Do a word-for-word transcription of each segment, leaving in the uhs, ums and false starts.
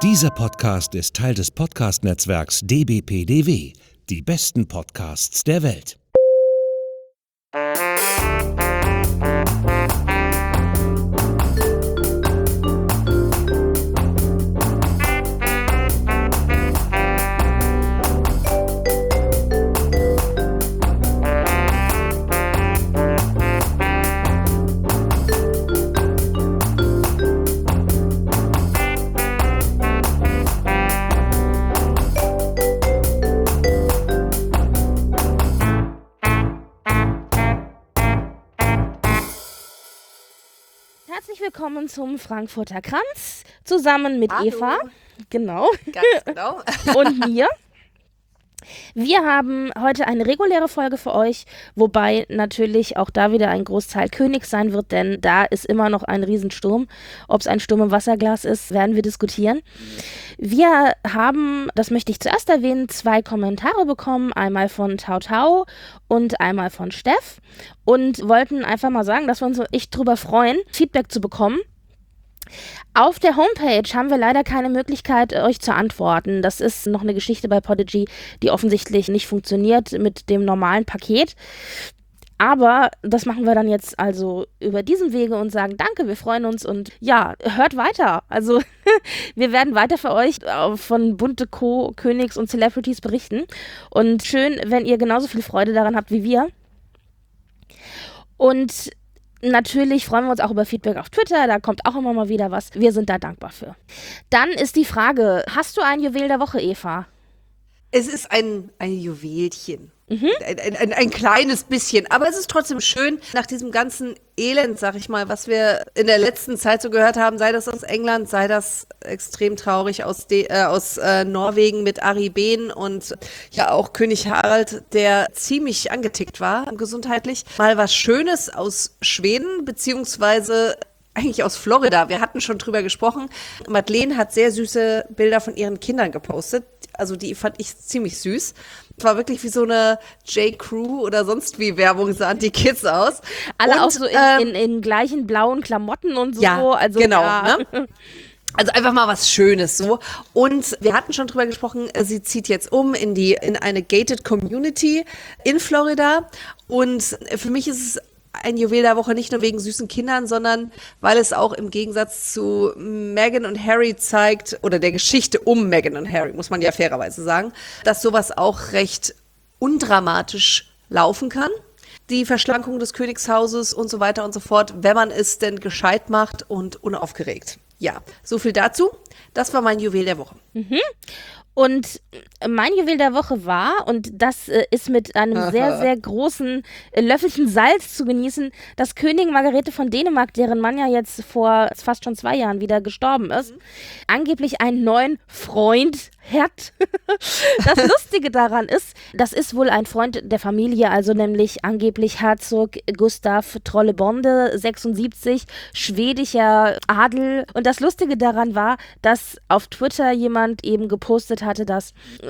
Dieser Podcast ist Teil des Podcast-Netzwerks D B P D W, die besten Podcasts der Welt. Herzlich willkommen zum Frankfurter Kranz, zusammen mit Hallo. Eva, genau, Ganz genau. und mir. Wir haben heute eine reguläre Folge für euch, wobei natürlich auch da wieder ein Großteil König sein wird, denn da ist immer noch ein Riesensturm. Ob es ein Sturm im Wasserglas ist, werden wir diskutieren. Wir haben, das möchte ich zuerst erwähnen, zwei Kommentare bekommen, einmal von Tau Tau und einmal von Steff, und wollten einfach mal sagen, dass wir uns echt drüber freuen, Feedback zu bekommen. Auf der Homepage haben wir leider keine Möglichkeit, euch zu antworten. Das ist noch eine Geschichte bei Podigy, die offensichtlich nicht funktioniert mit dem normalen Paket. Aber das machen wir dann jetzt also über diesen Wege und sagen danke, wir freuen uns und ja, hört weiter. Also wir werden weiter für euch von bunte Co., Königs und Celebrities berichten. Und schön, wenn ihr genauso viel Freude daran habt wie wir. Und natürlich freuen wir uns auch über Feedback auf Twitter, da kommt auch immer mal wieder was. Wir sind da dankbar für. Dann ist die Frage, hast du ein Juwel der Woche, Eva? Es ist ein, ein Juwelchen. Mhm. Ein, ein, ein, ein kleines bisschen. Aber es ist trotzdem schön, nach diesem ganzen Elend, sag ich mal, was wir in der letzten Zeit so gehört haben, sei das aus England, sei das extrem traurig aus, De, äh, aus äh, Norwegen mit Ari Behn und ja auch König Harald, der ziemlich angetickt war, gesundheitlich. Mal was Schönes aus Schweden, beziehungsweise eigentlich aus Florida. Wir hatten schon drüber gesprochen. Madeleine hat sehr süße Bilder von ihren Kindern gepostet. Also die fand ich ziemlich süß. Es war wirklich wie so eine J. Crew oder sonst wie Werbung, sahen die Kids aus. Alle und, auch so in, ähm, in, in gleichen blauen Klamotten und so. Ja, also, genau. Ja. Ne? Also einfach mal was Schönes so. Und wir hatten schon drüber gesprochen, sie zieht jetzt um in die in eine gated Community in Florida. Und für mich ist es ein Juwel der Woche nicht nur wegen süßen Kindern, sondern weil es auch im Gegensatz zu Meghan und Harry zeigt, oder der Geschichte um Meghan und Harry, muss man ja fairerweise sagen, dass sowas auch recht undramatisch laufen kann. Die Verschlankung des Königshauses und so weiter und so fort, wenn man es denn gescheit macht und unaufgeregt. Ja, so viel dazu. Das war mein Juwel der Woche. Mhm. Und mein Juwel der Woche war, und das äh, ist mit einem Aha. sehr, sehr großen äh, Löffelchen Salz zu genießen, dass Königin Margrethe von Dänemark, deren Mann ja jetzt vor fast schon zwei Jahren wieder gestorben ist, mhm. angeblich einen neuen Freund hat. Das Lustige daran ist, das ist wohl ein Freund der Familie, also nämlich angeblich Herzog Gustav Trolle-Bonde, sechsundsiebzig, schwedischer Adel. Und das Lustige daran war, dass auf Twitter jemand eben gepostet hatte, dass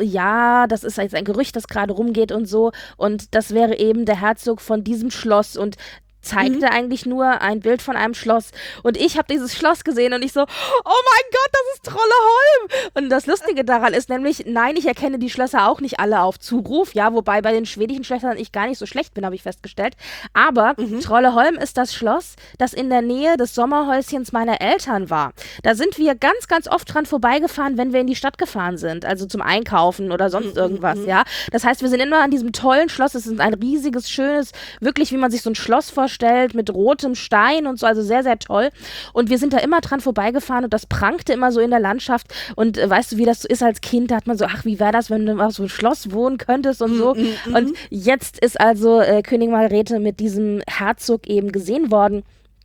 ja, das ist jetzt ein Gerücht, das gerade rumgeht und so, und das wäre eben der Herzog von diesem Schloss und zeigte mhm. eigentlich nur ein Bild von einem Schloss. Und ich habe dieses Schloss gesehen und ich so, oh mein Gott, das ist Trolleholm! Und das Lustige daran ist nämlich, nein, ich erkenne die Schlösser auch nicht alle auf Zuruf, ja, wobei bei den schwedischen Schlössern ich gar nicht so schlecht bin, habe ich festgestellt. Aber mhm. Trolleholm ist das Schloss, das in der Nähe des Sommerhäuschens meiner Eltern war. Da sind wir ganz, ganz oft dran vorbeigefahren, wenn wir in die Stadt gefahren sind, also zum Einkaufen oder sonst mhm. irgendwas, ja. Das heißt, wir sind immer an diesem tollen Schloss, es ist ein riesiges, schönes, wirklich, wie man sich so ein Schloss vorstellt, mit rotem Stein und so, also sehr, sehr toll. Und wir sind da immer dran vorbeigefahren und das prangte immer so in der Landschaft. Und äh, weißt du, wie das so ist als Kind? Da hat man so, ach, wie wäre das, wenn du auf so einem Schloss wohnen könntest und so. Mm-hmm. Und jetzt ist also äh, Königin Margrethe mit diesem Herzog eben gesehen worden.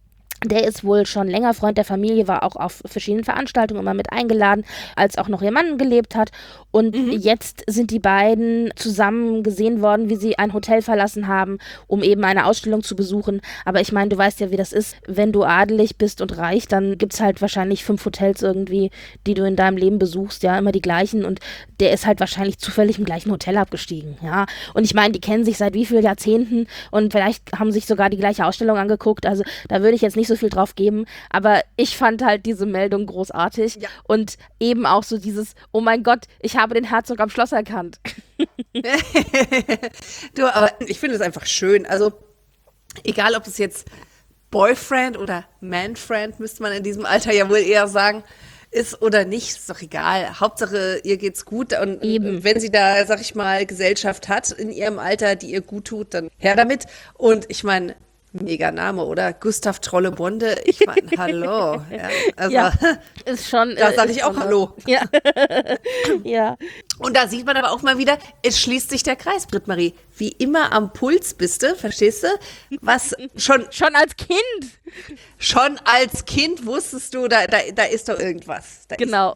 Der ist wohl schon länger Freund der Familie, war auch auf verschiedenen Veranstaltungen immer mit eingeladen, als auch noch ihr Mann gelebt hat. Und mhm. jetzt sind die beiden zusammen gesehen worden, wie sie ein Hotel verlassen haben, um eben eine Ausstellung zu besuchen. Aber ich meine, du weißt ja, wie das ist. Wenn du adelig bist und reich, dann gibt es halt wahrscheinlich fünf Hotels irgendwie, die du in deinem Leben besuchst, ja, immer die gleichen. Und der ist halt wahrscheinlich zufällig im gleichen Hotel abgestiegen, ja. Und ich meine, die kennen sich seit wie vielen Jahrzehnten und vielleicht haben sich sogar die gleiche Ausstellung angeguckt. Also da würde ich jetzt nicht nicht so viel drauf geben, aber ich fand halt diese Meldung großartig Ja. und eben auch so dieses, oh mein Gott, ich habe den Herzog am Schloss erkannt. Du, aber ich finde es einfach schön. Also, egal ob es jetzt Boyfriend oder Manfriend, müsste man in diesem Alter ja wohl eher sagen, ist oder nicht, ist doch egal. Hauptsache, ihr geht's gut. Und Eben. wenn sie da, sag ich mal, Gesellschaft hat in ihrem Alter, die ihr gut tut, dann her damit. Und ich meine, mega Name, oder? Gustav Trolle-Bonde. Ich meine, hallo. Ja, also, Ja, ist schon. da äh, sage ist ich auch schon- Hallo. Ja. Ja. Und da sieht man aber auch mal wieder, es schließt sich der Kreis, Britt-Marie. Wie immer am Puls bist du, verstehst du? Was schon, Schon als Kind. schon als Kind wusstest du, da, da, da ist doch irgendwas. Da Genau.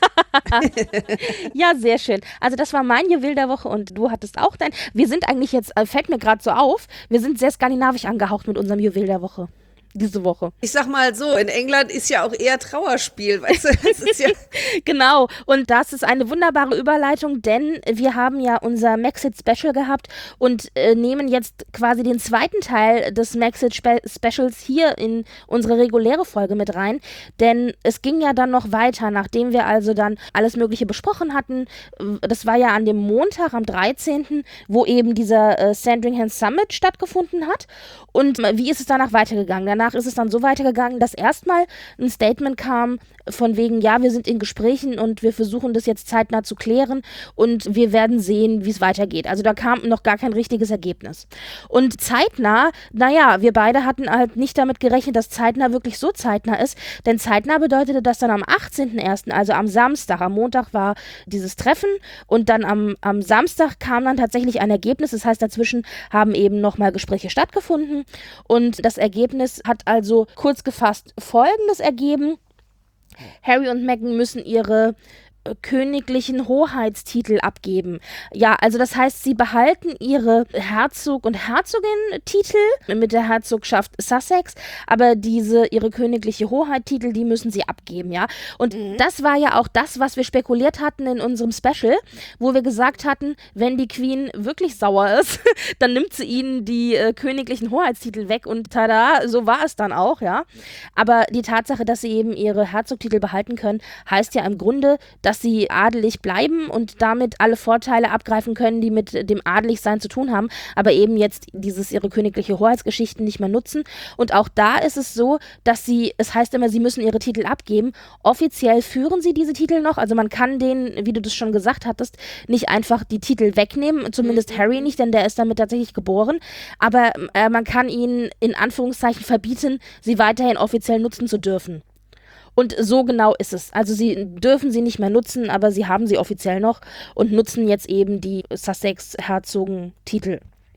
Ja, sehr schön. Also das war mein Juwel der Woche und du hattest auch dein. Wir sind eigentlich jetzt, äh, fällt mir gerade so auf, wir sind sehr skandinavisch angehaucht mit unserem Juwel der Woche. Diese Woche. Ich sag mal so, in England ist ja auch eher Trauerspiel, weißt du? Das ist ja, Genau, und das ist eine wunderbare Überleitung, denn wir haben ja unser Maxit Special gehabt und äh, nehmen jetzt quasi den zweiten Teil des Maxit Spe Specials hier in unsere reguläre Folge mit rein, denn es ging ja dann noch weiter, nachdem wir also dann alles Mögliche besprochen hatten. Das war ja an dem Montag, am dreizehnten, wo eben dieser äh, Sandringham Summit stattgefunden hat. Und äh, wie ist es danach weitergegangen? Danach ist es dann so weitergegangen, dass erstmal ein Statement kam von wegen, ja, wir sind in Gesprächen und wir versuchen das jetzt zeitnah zu klären und wir werden sehen, wie es weitergeht. Also da kam noch gar kein richtiges Ergebnis. Und zeitnah, naja, wir beide hatten halt nicht damit gerechnet, dass zeitnah wirklich so zeitnah ist, denn zeitnah bedeutete das dann am achtzehnten ersten, also am Samstag, am Montag war dieses Treffen und dann am, am Samstag kam dann tatsächlich ein Ergebnis, das heißt, dazwischen haben eben nochmal Gespräche stattgefunden und das Ergebnis hat also kurz gefasst Folgendes ergeben: Harry und Meghan müssen ihre äh, königlichen Hoheitstitel abgeben. Ja, also das heißt, sie behalten ihre Herzog- und Herzogin-Titel mit der Herzogschaft Sussex, aber diese, ihre königliche Hoheitstitel, die müssen sie abgeben, ja. Und Mhm. das war ja auch das, was wir spekuliert hatten in unserem Special, wo wir gesagt hatten, wenn die Queen wirklich sauer ist, dann nimmt sie ihnen die äh, königlichen Hoheitstitel weg und tada, so war es dann auch, ja. Aber die Tatsache, dass sie eben ihre Herzogtitel behalten können, heißt ja im Grunde, dass sie adelig bleiben und damit alle Vorteile abgreifen können, die mit dem Adeligsein zu tun haben, aber eben jetzt dieses ihre königliche Hoheitsgeschichten nicht mehr nutzen. Und auch da ist es so, dass sie, es heißt immer, sie müssen ihre Titel abgeben. Offiziell führen sie diese Titel noch, also man kann denen, wie du das schon gesagt hattest, nicht einfach die Titel wegnehmen, zumindest Harry nicht, denn der ist damit tatsächlich geboren, aber äh, man kann ihnen in Anführungszeichen verbieten, sie weiterhin offiziell nutzen zu dürfen. Und so genau ist es. Also sie dürfen sie nicht mehr nutzen, aber sie haben sie offiziell noch und nutzen jetzt eben die Sussex-Herzogen-Titel.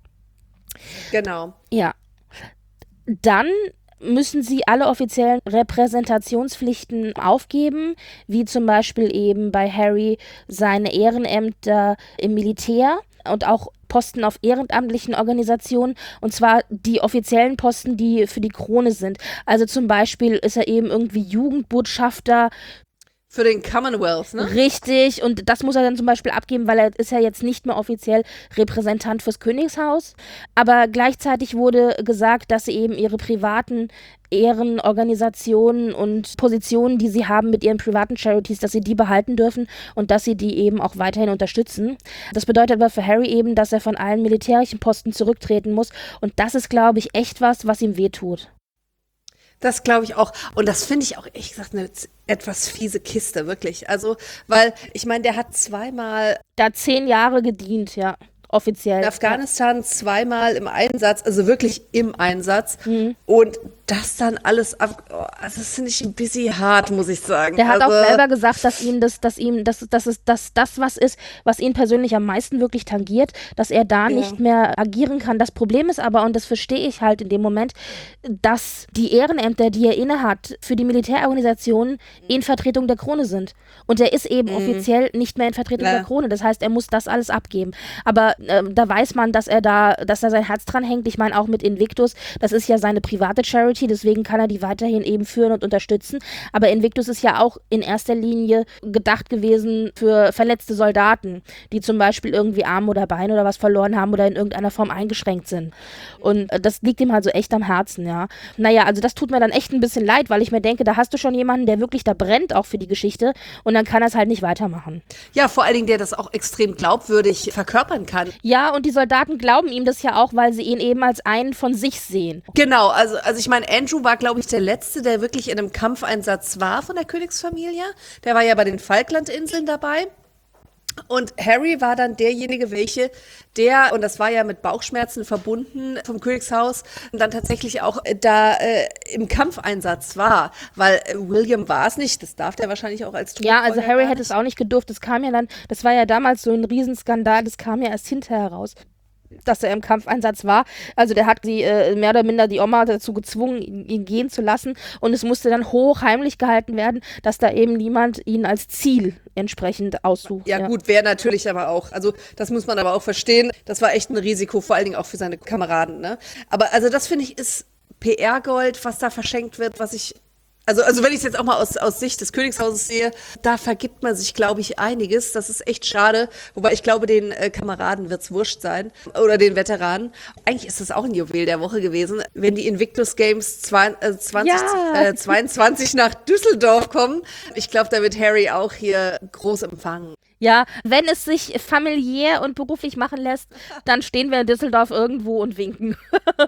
genau. Ja. Dann müssen sie alle offiziellen Repräsentationspflichten aufgeben, wie zum Beispiel eben bei Harry seine Ehrenämter im Militär und auch Posten auf ehrenamtlichen Organisationen, und zwar die offiziellen Posten, die für die Krone sind. Also zum Beispiel ist er eben irgendwie Jugendbotschafter. Für den Commonwealth, ne? Richtig, und das muss er dann zum Beispiel abgeben, weil er ist ja jetzt nicht mehr offiziell Repräsentant fürs Königshaus. Aber gleichzeitig wurde gesagt, dass sie eben ihre privaten Ehrenorganisationen und Positionen, die sie haben mit ihren privaten Charities, dass sie die behalten dürfen und dass sie die eben auch weiterhin unterstützen. Das bedeutet aber für Harry eben, dass er von allen militärischen Posten zurücktreten muss. Und das ist, glaube ich, echt was, was ihm wehtut. Das glaube ich auch. Und das finde ich auch, ehrlich gesagt, eine etwas fiese Kiste, wirklich. Also, weil, ich meine, der hat zweimal Der hat zehn Jahre gedient, ja, offiziell. in Afghanistan, zweimal im Einsatz, also wirklich im Einsatz. Mhm. Und das dann alles ab, oh, also das finde ich ein bisschen hart, muss ich sagen. Der hat also, auch selber gesagt, dass ihn das, dass ihm, dass, dass es, dass das was ist, was ihn persönlich am meisten wirklich tangiert, dass er da Ja. nicht mehr agieren kann. Das Problem ist aber, und das verstehe ich halt in dem Moment, dass die Ehrenämter, die er innehat, für die Militärorganisationen in Vertretung der Krone sind. Und er ist eben offiziell nicht mehr in Vertretung Ja. der Krone. Das heißt, er muss das alles abgeben. Aber ähm, da weiß man, dass er da, dass er sein Herz dran hängt. Ich meine auch mit Invictus, das ist ja seine private Charity, Security, deswegen kann er die weiterhin eben führen und unterstützen. Aber Invictus ist ja auch in erster Linie gedacht gewesen für verletzte Soldaten, die zum Beispiel irgendwie Arme oder Beine oder was verloren haben oder in irgendeiner Form eingeschränkt sind. Und das liegt ihm halt so echt am Herzen, ja. Naja, also das tut mir dann echt ein bisschen leid, weil ich mir denke, da hast du schon jemanden, der wirklich da brennt auch für die Geschichte und dann kann er es halt nicht weitermachen. Ja, vor allen Dingen, der das auch extrem glaubwürdig verkörpern kann. Ja, und die Soldaten glauben ihm das ja auch, weil sie ihn eben als einen von sich sehen. Genau, also, also ich meine, Andrew war, glaube ich, der Letzte, der wirklich in einem Kampfeinsatz war von der Königsfamilie. Der war ja bei den Falklandinseln dabei. Und Harry war dann derjenige, welche, der, und das war ja mit Bauchschmerzen verbunden vom Königshaus, dann tatsächlich auch da äh, im Kampfeinsatz war, weil äh, William war es nicht, das darf der wahrscheinlich auch als Ja, also Thronfolger Harry gar hätte es auch nicht gedurft, das kam ja dann, das war ja damals so ein Riesenskandal, das kam ja erst hinterher raus, dass er im Kampfeinsatz war. Also der hat sie äh, mehr oder minder die Oma dazu gezwungen, ihn, ihn gehen zu lassen und es musste dann hoch heimlich gehalten werden, dass da eben niemand ihn als Ziel entsprechend aussucht. Ja, ja. Gut, wäre natürlich aber auch, also das muss man aber auch verstehen, das war echt ein Risiko, vor allen Dingen auch für seine Kameraden, ne? Aber also das finde ich ist P R-Gold, was da verschenkt wird, was ich Also, also wenn ich es jetzt auch mal aus, aus Sicht des Königshauses sehe, da vergibt man sich, glaube ich, einiges. Das ist echt schade. Wobei ich glaube, den äh, Kameraden wird's wurscht sein. Oder den Veteranen. Eigentlich ist das auch ein Juwel der Woche gewesen. Wenn die Invictus Games zwanzig zweiundzwanzig ja. nach Düsseldorf kommen. Ich glaube, da wird Harry auch hier groß empfangen. Ja, wenn es sich familiär und beruflich machen lässt, dann stehen wir in Düsseldorf irgendwo und winken.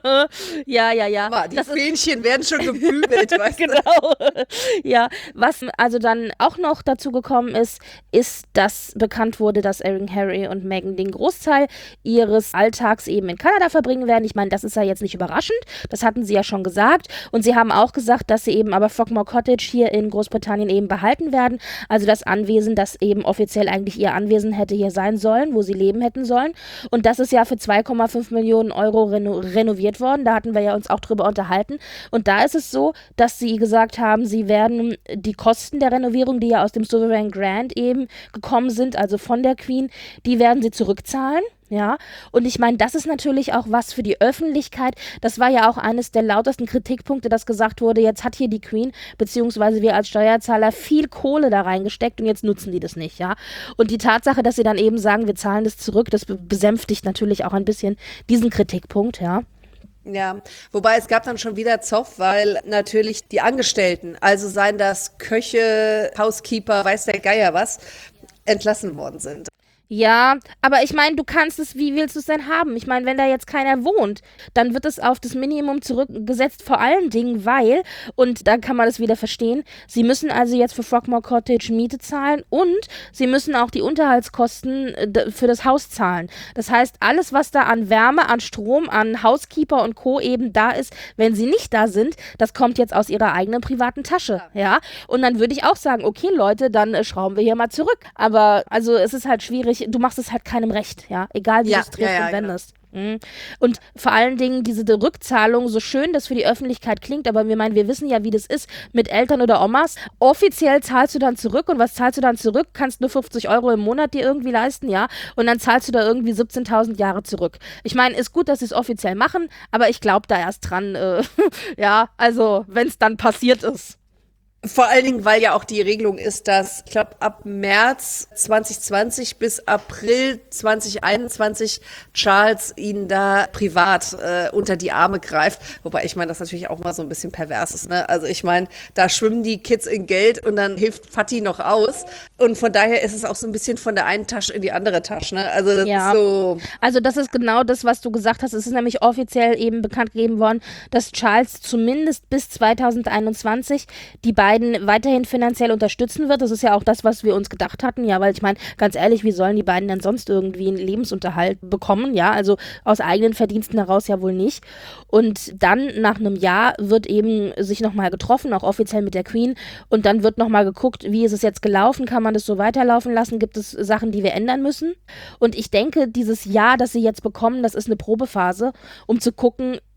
ja, ja, ja. Aber die das Fähnchen werden schon gebügelt, weißt du? Genau. Ja, was also dann auch noch dazu gekommen ist, ist, dass bekannt wurde, dass Harry und Meghan den Großteil ihres Alltags eben in Kanada verbringen werden. Ich meine, das ist ja jetzt nicht überraschend. Das hatten sie ja schon gesagt. Und sie haben auch gesagt, dass sie eben aber Frogmore Cottage hier in Großbritannien eben behalten werden. Also das Anwesen, das eben offiziell eigentlich ihr Anwesen hätte hier sein sollen, wo sie leben hätten sollen. Und das ist ja für zwei Komma fünf Millionen Euro reno- renoviert worden. Da hatten wir ja uns auch drüber unterhalten. Und da ist es so, dass sie gesagt haben, sie werden die Kosten der Renovierung, die ja aus dem Sovereign Grant eben gekommen sind, also von der Queen, die werden sie zurückzahlen. Ja, und ich meine, das ist natürlich auch was für die Öffentlichkeit. Das war ja auch eines der lautesten Kritikpunkte, dass gesagt wurde, jetzt hat hier die Queen, beziehungsweise wir als Steuerzahler viel Kohle da reingesteckt und jetzt nutzen die das nicht, ja. Und die Tatsache, dass sie dann eben sagen, wir zahlen das zurück, das besänftigt natürlich auch ein bisschen diesen Kritikpunkt, ja. Ja, wobei es gab dann schon wieder Zoff, weil natürlich die Angestellten, also seien das Köche, Housekeeper, weiß der Geier was, entlassen worden sind. Ja, aber ich meine, du kannst es, wie willst du es denn haben? Ich meine, wenn da jetzt keiner wohnt, dann wird es auf das Minimum zurückgesetzt, vor allen Dingen, weil, und da kann man das wieder verstehen, sie müssen also jetzt für Frogmore Cottage Miete zahlen und sie müssen auch die Unterhaltskosten für das Haus zahlen. Das heißt, alles, was da an Wärme, an Strom, an Housekeeper und Co. eben da ist, wenn sie nicht da sind, das kommt jetzt aus ihrer eigenen privaten Tasche, ja? Und dann würde ich auch sagen, okay, Leute, dann äh, schrauben wir hier mal zurück. Aber, also, es ist halt schwierig, du machst es halt keinem recht, ja, egal wie ja, du es triffst ja, ja, und wendest. Genau. Mhm. Und vor allen Dingen diese Rückzahlung, so schön das für die Öffentlichkeit klingt, aber wir meinen, wir wissen ja, wie das ist mit Eltern oder Omas. Offiziell zahlst du dann zurück und was zahlst du dann zurück? Kannst nur fünfzig Euro im Monat dir irgendwie leisten, ja, und dann zahlst du da irgendwie siebzehntausend Jahre zurück. Ich meine, ist gut, dass sie es offiziell machen, aber ich glaube da erst dran, äh, ja, also wenn es dann passiert ist. Vor allen Dingen, weil ja auch die Regelung ist, dass, ich glaube, ab März zwanzig zwanzig bis April zwanzig einundzwanzig Charles ihn da privat äh, unter die Arme greift. Wobei ich meine, das natürlich auch mal so ein bisschen pervers ist, ne? Also ich meine, da schwimmen die Kids in Geld und dann hilft Fatty noch aus. Und von daher ist es auch so ein bisschen von der einen Tasche in die andere Tasche, ne? Also das ja. ist so. Also das ist genau das, was du gesagt hast. Es ist nämlich offiziell eben bekannt gegeben worden, dass Charles zumindest bis zweitausendeinundzwanzig die beiden weiterhin finanziell unterstützen wird. Das ist ja auch das, was wir uns gedacht hatten, ja, weil ich meine, ganz ehrlich, wie sollen die beiden denn sonst irgendwie einen Lebensunterhalt bekommen, ja, also aus eigenen Verdiensten heraus ja wohl nicht. Und dann nach einem Jahr wird eben sich nochmal getroffen, auch offiziell mit der Queen, und dann wird nochmal geguckt, wie ist es jetzt gelaufen, kann man das so weiterlaufen lassen, gibt es Sachen, die wir ändern müssen? Und ich denke, dieses Jahr, das sie jetzt bekommen, das ist eine Probephase, um zu gucken,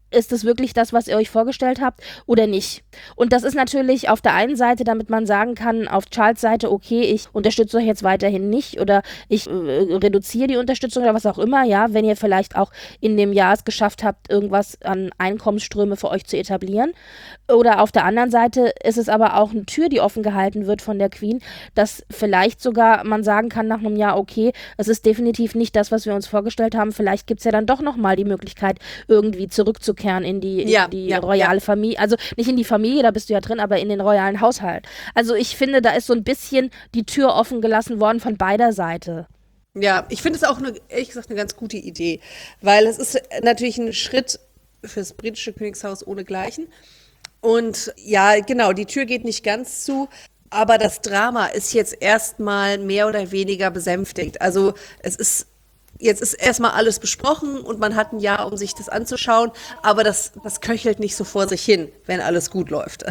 ist es wirklich das, was ihr euch vorgestellt habt oder nicht? Und das ist natürlich auf der einen Seite, damit man sagen kann, auf Charles Seite, okay, ich unterstütze euch jetzt weiterhin nicht oder ich äh, reduziere die Unterstützung oder was auch immer, ja, wenn ihr vielleicht auch in dem Jahr es geschafft habt, irgendwas an Einkommensströme für euch zu etablieren. Oder auf der anderen Seite ist es aber auch eine Tür, die offen gehalten wird von der Queen, dass vielleicht sogar man sagen kann nach einem Jahr, okay, es ist definitiv nicht das, was wir uns vorgestellt haben, vielleicht gibt es ja dann doch nochmal die Möglichkeit, irgendwie zurückzukehren in die, ja, in die ja, royale ja. Familie, also nicht in die Familie, da bist du ja drin, aber in den royalen Haushalt. Also ich finde, da ist so ein bisschen die Tür offen gelassen worden von beider Seite. Ja, ich finde es auch, eine, ehrlich gesagt, eine ganz gute Idee, weil es ist natürlich ein Schritt fürs britische Königshaus ohnegleichen. Und ja, genau, die Tür geht nicht ganz zu, aber das Drama ist jetzt erstmal mehr oder weniger besänftigt. Also es ist Jetzt ist erstmal alles besprochen und man hat ein Jahr, um sich das anzuschauen, aber das, das köchelt nicht so vor sich hin, wenn alles gut läuft.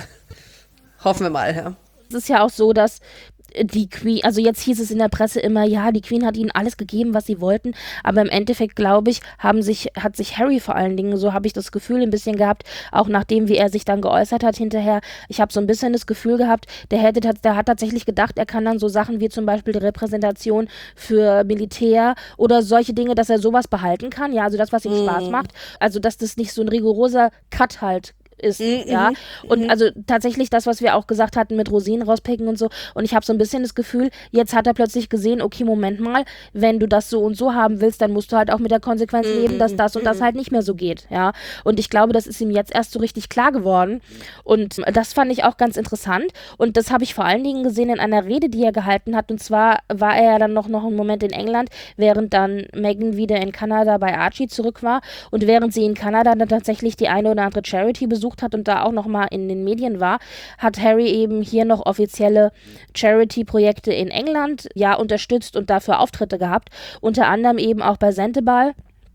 Hoffen wir mal, ja. Es ist ja auch so, dass die Queen, also jetzt hieß es in der Presse immer, ja, die Queen hat ihnen alles gegeben, was sie wollten, aber im Endeffekt, glaube ich, haben sich, hat sich Harry vor allen Dingen, so habe ich das Gefühl ein bisschen gehabt, auch nachdem, wie er sich dann geäußert hat hinterher, ich habe so ein bisschen das Gefühl gehabt, der, hätte, der hat tatsächlich gedacht, er kann dann so Sachen wie zum Beispiel die Repräsentation für Militär oder solche Dinge, dass er sowas behalten kann, ja, also das, was ihm mm. Spaß macht, also dass das nicht so ein rigoroser Cut halt ist, mhm, ja, und mhm. also tatsächlich das, was wir auch gesagt hatten mit Rosinen rauspicken und so, und ich habe so ein bisschen das Gefühl, jetzt hat er plötzlich gesehen, okay, Moment mal, wenn du das so und so haben willst, dann musst du halt auch mit der Konsequenz mhm. leben, dass das und das halt nicht mehr so geht, ja, und ich glaube, das ist ihm jetzt erst so richtig klar geworden und das fand ich auch ganz interessant und das habe ich vor allen Dingen gesehen in einer Rede, die er gehalten hat, und zwar war er ja dann noch, noch einen Moment in England, während dann Meghan wieder in Kanada bei Archie zurück war und während sie in Kanada dann tatsächlich die eine oder andere Charity besucht hat und da auch nochmal in den Medien war, hat Harry eben hier noch offizielle Charity-Projekte in England ja unterstützt und dafür Auftritte gehabt, unter anderem eben auch bei Sentebale.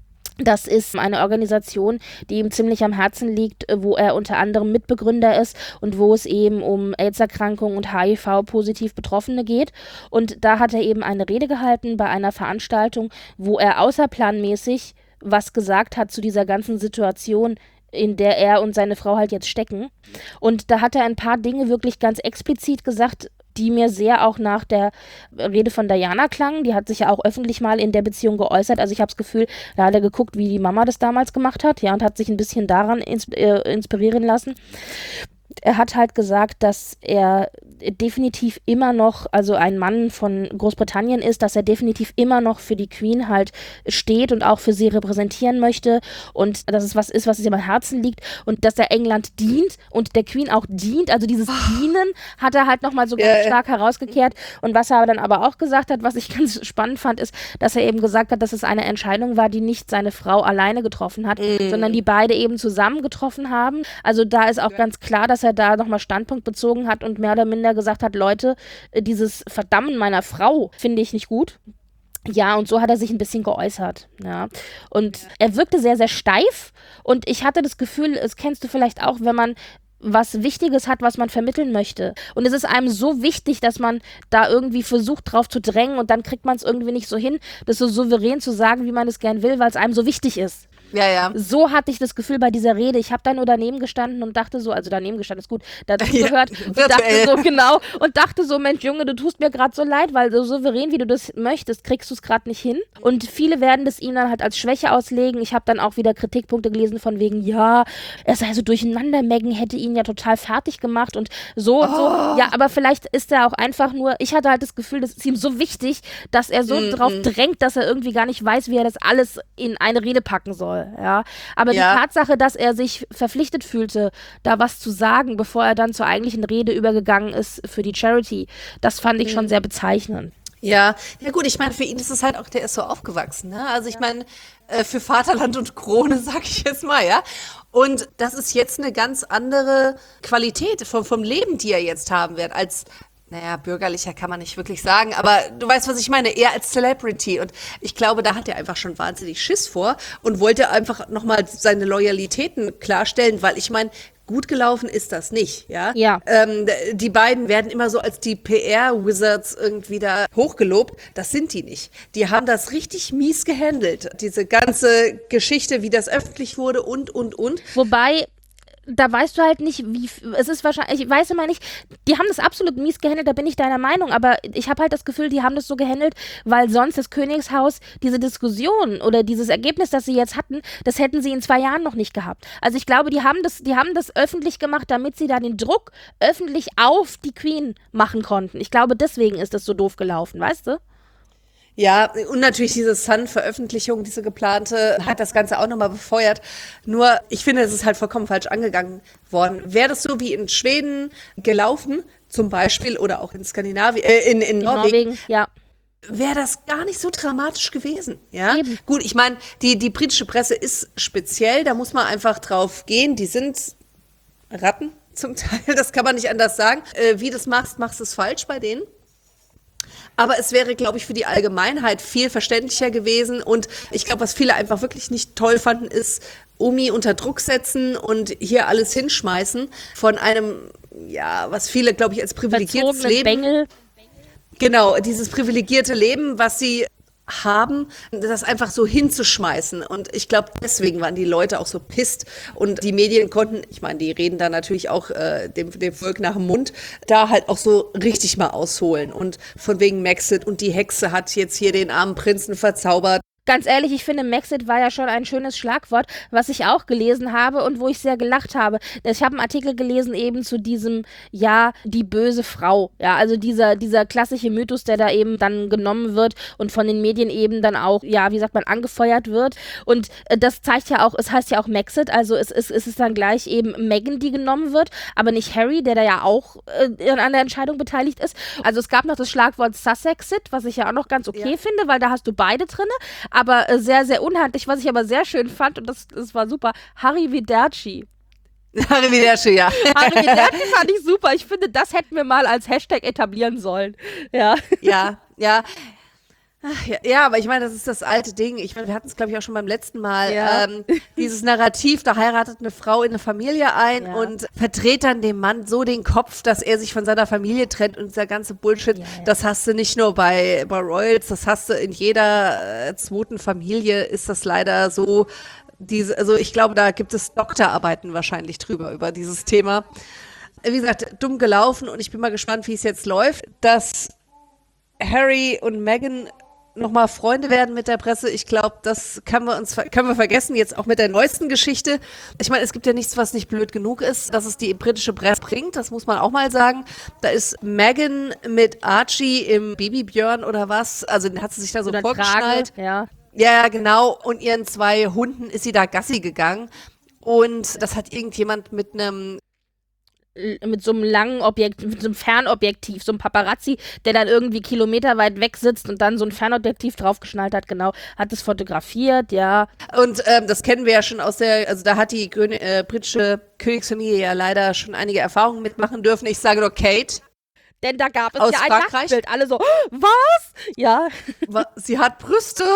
Das ist eine Organisation, die ihm ziemlich am Herzen liegt, wo er unter anderem Mitbegründer ist und wo es eben um AIDS-Erkrankungen und H I V-positiv Betroffene geht. Und da hat er eben eine Rede gehalten bei einer Veranstaltung, wo er außerplanmäßig was gesagt hat zu dieser ganzen Situation, in der er und seine Frau halt jetzt stecken. Und da hat er ein paar Dinge wirklich ganz explizit gesagt, die mir sehr auch nach der Rede von Diana klangen. Die hat sich ja auch öffentlich mal in der Beziehung geäußert. Also ich habe das Gefühl, da hat er geguckt, wie die Mama das damals gemacht hat, ja, und hat sich ein bisschen daran ins, äh, inspirieren lassen. Er hat halt gesagt, dass er definitiv immer noch, also ein Mann von Großbritannien ist, dass er definitiv immer noch für die Queen halt steht und auch für sie repräsentieren möchte und dass es was ist, was ihm am Herzen liegt und dass er England dient und der Queen auch dient, also dieses oh. Dienen hat er halt nochmal so ganz yeah. stark herausgekehrt und was er dann aber auch gesagt hat, was ich ganz spannend fand, ist, dass er eben gesagt hat, dass es eine Entscheidung war, die nicht seine Frau alleine getroffen hat, mm. sondern die beide eben zusammen getroffen haben. Also da ist auch ja. ganz klar, dass er da nochmal Standpunkt bezogen hat und mehr oder minder gesagt hat, Leute, dieses Verdammen meiner Frau finde ich nicht gut. Ja, und so hat er sich ein bisschen geäußert. Ja. Und ja. er wirkte sehr, sehr steif und ich hatte das Gefühl, das kennst du vielleicht auch, wenn man was Wichtiges hat, was man vermitteln möchte. Und es ist einem so wichtig, dass man da irgendwie versucht, drauf zu drängen und dann kriegt man es irgendwie nicht so hin, das so souverän zu sagen, wie man es gern will, weil es einem so wichtig ist. Ja, ja. So hatte ich das Gefühl bei dieser Rede. Ich habe da nur daneben gestanden und dachte so, also daneben gestanden ist gut, dazu gehört, ja, und dachte so, genau, und dachte so, Mensch Junge, du tust mir gerade so leid, weil so souverän, wie du das möchtest, kriegst du es gerade nicht hin. Und viele werden das ihm dann halt als Schwäche auslegen. Ich habe dann auch wieder Kritikpunkte gelesen von wegen, ja, er sei so durcheinander, Meghan hätte ihn ja total fertig gemacht und so und oh. so. Ja, aber vielleicht ist er auch einfach nur, ich hatte halt das Gefühl, das ist ihm so wichtig, dass er so mm, drauf mm. drängt, dass er irgendwie gar nicht weiß, wie er das alles in eine Rede packen soll. Ja, aber ja. die Tatsache, dass er sich verpflichtet fühlte, da was zu sagen, bevor er dann zur eigentlichen Rede übergegangen ist für die Charity, das fand ich mhm. schon sehr bezeichnend. Ja, ja gut, ich meine, für ihn ist es halt auch, der ist so aufgewachsen, ne? Also ich meine, äh, für Vaterland und Krone, sag ich jetzt mal, ja. Und das ist jetzt eine ganz andere Qualität vom, vom Leben, die er jetzt haben wird, als naja, bürgerlicher kann man nicht wirklich sagen, aber du weißt, was ich meine, eher als Celebrity. Und ich glaube, da hat er einfach schon wahnsinnig Schiss vor und wollte einfach nochmal seine Loyalitäten klarstellen, weil ich meine, Gut gelaufen ist das nicht, ja. Ja. Ähm, die beiden werden immer so als die P R-Wizards irgendwie da hochgelobt. Das sind die nicht. Die haben das richtig mies gehandelt. Diese ganze Geschichte, wie das öffentlich wurde und, und, und. Wobei, da weißt du halt nicht, wie, es ist wahrscheinlich, ich weiß immer nicht, die haben das absolut mies gehandelt, da bin ich deiner Meinung, aber ich habe halt das Gefühl, die haben das so gehandelt, weil sonst das Königshaus diese Diskussion oder dieses Ergebnis, das sie jetzt hatten, das hätten sie in zwei Jahren noch nicht gehabt. Also ich glaube, die haben das, die haben das öffentlich gemacht, damit sie da den Druck öffentlich auf die Queen machen konnten. Ich glaube, deswegen ist das so doof gelaufen, weißt du? Ja, und natürlich diese Sun-Veröffentlichung, diese geplante, hat das Ganze auch nochmal befeuert. Nur, ich finde, es ist halt vollkommen falsch angegangen worden. Wäre das so wie in Schweden gelaufen, zum Beispiel, oder auch in Skandinavien, äh, in, in, in Norwegen, Norwegen, ja. wäre das gar nicht so dramatisch gewesen. Ja, Eben. Gut, ich meine, die, die britische Presse ist speziell, da muss man einfach drauf gehen. Die sind Ratten zum Teil, das kann man nicht anders sagen. Äh, wie du das machst, machst du es falsch bei denen. Aber es wäre, glaube ich, für die Allgemeinheit viel verständlicher gewesen. Und ich glaube, was viele einfach wirklich nicht toll fanden, ist Omi unter Druck setzen und hier alles hinschmeißen von einem, ja, was viele, glaube ich, als privilegiertes Verzogene Leben. Bengel. Genau, dieses privilegierte Leben, was sie haben, das einfach so hinzuschmeißen. Und ich glaube, deswegen waren die Leute auch so pisst. Und die Medien konnten, ich meine, die reden da natürlich auch äh, dem, dem Volk nach dem Mund, da halt auch so richtig mal ausholen. Und von wegen Maxit und die Hexe hat jetzt hier den armen Prinzen verzaubert. Ganz ehrlich, ich finde, Maxit war ja schon ein schönes Schlagwort, was ich auch gelesen habe und wo ich sehr gelacht habe. Ich habe einen Artikel gelesen eben zu diesem, ja, die böse Frau. Ja, also dieser, dieser klassische Mythos, der da eben dann genommen wird und von den Medien eben dann auch, ja, wie sagt man, angefeuert wird. Und äh, das zeigt ja auch, es heißt ja auch Maxit, also es, es, es ist dann gleich eben Meghan, die genommen wird, aber nicht Harry, der da ja auch äh, an der Entscheidung beteiligt ist. Also es gab noch das Schlagwort Sussexit, was ich ja auch noch ganz okay ja. finde, weil da hast du beide drinne. Aber äh, sehr, sehr unhandlich, was ich aber sehr schön fand, und das, das war super, Arrivederci. Arrivederci, ja. Arrivederci fand ich super. Ich finde, das hätten wir mal als Hashtag etablieren sollen. Ja, ja. ja. Ach, ja, ja, aber ich meine, das ist das alte Ding. Ich meine, wir hatten es, glaube ich, auch schon beim letzten Mal. Ja. Ähm, dieses Narrativ, da heiratet eine Frau in eine Familie ein ja. und verdreht dann dem Mann so den Kopf, dass er sich von seiner Familie trennt und dieser ganze Bullshit. Ja, ja. Das hast du nicht nur bei, bei Royals, das hast du in jeder äh, zweiten Familie, ist das leider so. Diese, also ich glaube, da gibt es Doktorarbeiten wahrscheinlich drüber, über dieses Thema. Wie gesagt, dumm gelaufen und ich bin mal gespannt, wie es jetzt läuft. Dass Harry und Meghan nochmal Freunde werden mit der Presse. Ich glaube, das können wir uns können wir vergessen, jetzt auch mit der neuesten Geschichte. Ich meine, es gibt ja nichts, was nicht blöd genug ist, dass es die britische Presse bringt, das muss man auch mal sagen. Da ist Meghan mit Archie im Babybjörn oder was, also den hat sie sich da so oder vorgeschnallt. Trage, ja. Ja, genau, und ihren zwei Hunden ist sie da Gassi gegangen und das hat irgendjemand mit einem mit so einem langen Objektiv, mit so einem Fernobjektiv, so einem Paparazzi, der dann irgendwie kilometerweit weg sitzt und dann so ein Fernobjektiv draufgeschnallt hat, genau, hat es fotografiert, ja. Und ähm, das kennen wir ja schon aus der, also da hat die König, äh, britische Königsfamilie ja leider schon einige Erfahrungen mitmachen dürfen. Ich sage nur Kate. Denn da gab es aus ja ein Frankreich. Nacktbild. Alle so, was? Ja. Sie hat Brüste.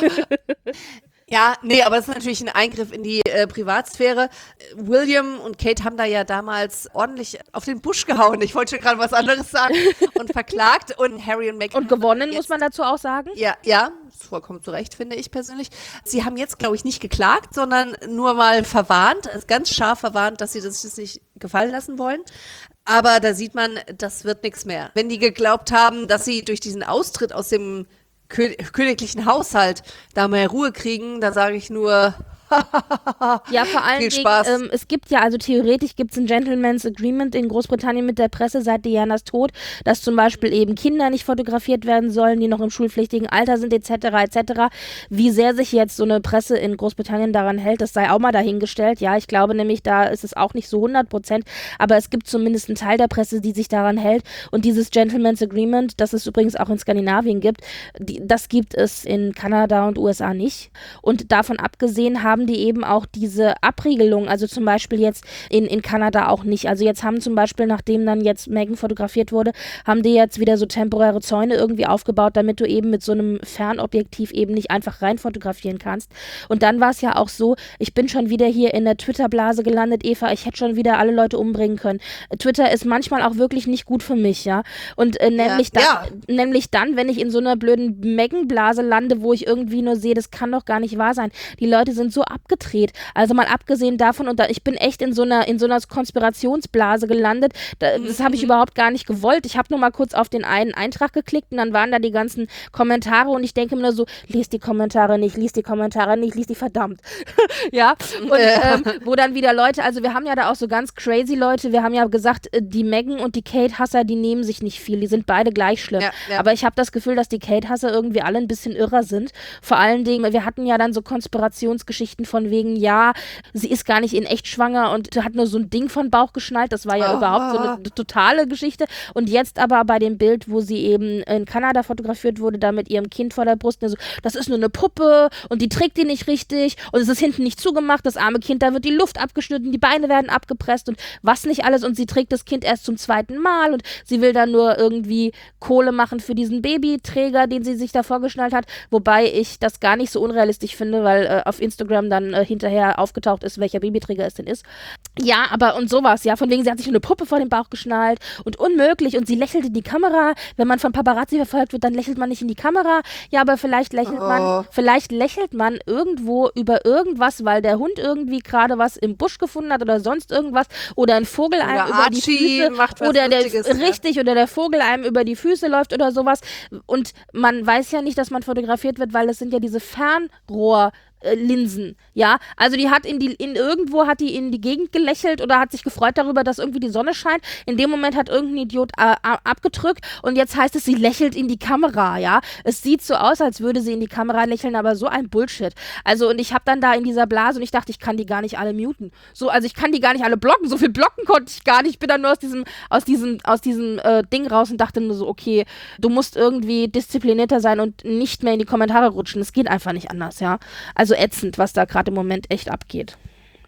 Ja, nee, aber das ist natürlich ein Eingriff in die äh, Privatsphäre. William und Kate haben da ja damals ordentlich auf den Busch gehauen. Ich wollte schon gerade was anderes sagen. Und verklagt. Und Harry und Meghan. Und gewonnen, muss man dazu auch sagen. Ja, ja, vollkommen zu Recht, finde ich persönlich. Sie haben jetzt, glaube ich, nicht geklagt, sondern nur mal verwarnt, also ganz scharf verwarnt, dass sie das jetzt nicht gefallen lassen wollen. Aber da sieht man, das wird nichts mehr. Wenn die geglaubt haben, dass sie durch diesen Austritt aus dem Kö- königlichen Haushalt da mehr Ruhe kriegen, da sage ich nur, ja, vor allen viel Dingen, Spaß. Ähm, es gibt ja, also theoretisch gibt es ein Gentleman's Agreement in Großbritannien mit der Presse seit Dianas Tod, dass zum Beispiel eben Kinder nicht fotografiert werden sollen, die noch im schulpflichtigen Alter sind, et cetera et cetera. Wie sehr sich jetzt so eine Presse in Großbritannien daran hält, das sei auch mal dahingestellt. Ja, ich glaube nämlich, da ist es auch nicht so hundert Prozent, aber es gibt zumindest einen Teil der Presse, die sich daran hält. Und dieses Gentleman's Agreement, das es übrigens auch in Skandinavien gibt, die, das gibt es in Kanada und U S A nicht. Und davon abgesehen haben haben die eben auch diese Abriegelung, also zum Beispiel jetzt in, in Kanada auch nicht. Also jetzt haben zum Beispiel, nachdem dann jetzt Meghan fotografiert wurde, haben die jetzt wieder so temporäre Zäune irgendwie aufgebaut, damit du eben mit so einem Fernobjektiv eben nicht einfach rein fotografieren kannst. Und dann war es ja auch so, ich bin schon wieder hier in der Twitter-Blase gelandet, Eva, ich hätte schon wieder alle Leute umbringen können. Twitter ist manchmal auch wirklich nicht gut für mich, ja. Und äh, nämlich, ja, dann, ja. nämlich dann, wenn ich in so einer blöden Meghan-Blase lande, wo ich irgendwie nur sehe, das kann doch gar nicht wahr sein. Die Leute sind so abgedreht. Also mal abgesehen davon, und da, ich bin echt in so einer, in so einer Konspirationsblase gelandet. Da, das habe ich Mhm. überhaupt gar nicht gewollt. Ich habe nur mal kurz auf den einen Eintrag geklickt und dann waren da die ganzen Kommentare und ich denke mir nur so, lies die Kommentare nicht, lies die Kommentare nicht, lies die verdammt. ja, und ähm, wo dann wieder Leute, also wir haben ja da auch so ganz crazy Leute, wir haben ja gesagt, äh, die Meghan und die Kate-Hasser, die nehmen sich nicht viel, die sind beide gleich schlimm. Ja, ja. Aber ich habe das Gefühl, dass die Kate-Hasser irgendwie alle ein bisschen irrer sind. Vor allen Dingen, wir hatten ja dann so Konspirationsgeschichten von wegen, ja, sie ist gar nicht in echt schwanger und hat nur so ein Ding von Bauch geschnallt, das war ja Ah. überhaupt so eine totale Geschichte. Und jetzt aber bei dem Bild, wo sie eben in Kanada fotografiert wurde, da mit ihrem Kind vor der Brust, also, das ist nur eine Puppe und die trägt die nicht richtig und es ist hinten nicht zugemacht, das arme Kind, da wird die Luft abgeschnitten, die Beine werden abgepresst und was nicht alles und sie trägt das Kind erst zum zweiten Mal und sie will dann nur irgendwie Kohle machen für diesen Babyträger, den sie sich da vorgeschnallt hat, wobei ich das gar nicht so unrealistisch finde, weil äh, auf Instagram dann äh, hinterher aufgetaucht ist, welcher Babyträger es denn ist. Ja, aber und sowas, ja, von wegen, sie hat sich eine Puppe vor den Bauch geschnallt und unmöglich und sie lächelt in die Kamera. Wenn man von Paparazzi verfolgt wird, dann lächelt man nicht in die Kamera. Ja, aber vielleicht lächelt Oh. man, vielleicht lächelt man irgendwo über irgendwas, weil der Hund irgendwie gerade was im Busch gefunden hat oder sonst irgendwas oder ein Vogel einem Oder über die Archie Füße macht was oder der Lustiges, ja. richtig oder der Vogel einem über die Füße läuft oder sowas und man weiß ja nicht, dass man fotografiert wird, weil es sind ja diese Fernrohr äh, Linsen, ja, also die hat in die, in irgendwo hat die in die Gegend gelächelt oder hat sich gefreut darüber, dass irgendwie die Sonne scheint. In dem Moment hat irgendein Idiot äh, abgedrückt und jetzt heißt es, sie lächelt in die Kamera, ja. Es sieht so aus, als würde sie in die Kamera lächeln, aber so ein Bullshit. Also und ich habe dann da in dieser Blase und ich dachte, ich kann die gar nicht alle muten. So, also ich kann die gar nicht alle blocken, so viel blocken konnte ich gar nicht. Ich bin dann nur aus diesem, aus diesem, aus diesem äh, Ding raus und dachte nur so, okay, du musst irgendwie disziplinierter sein und nicht mehr in die Kommentare rutschen. Es geht einfach nicht anders, ja. Also ätzend, was da gerade im Moment echt abgeht.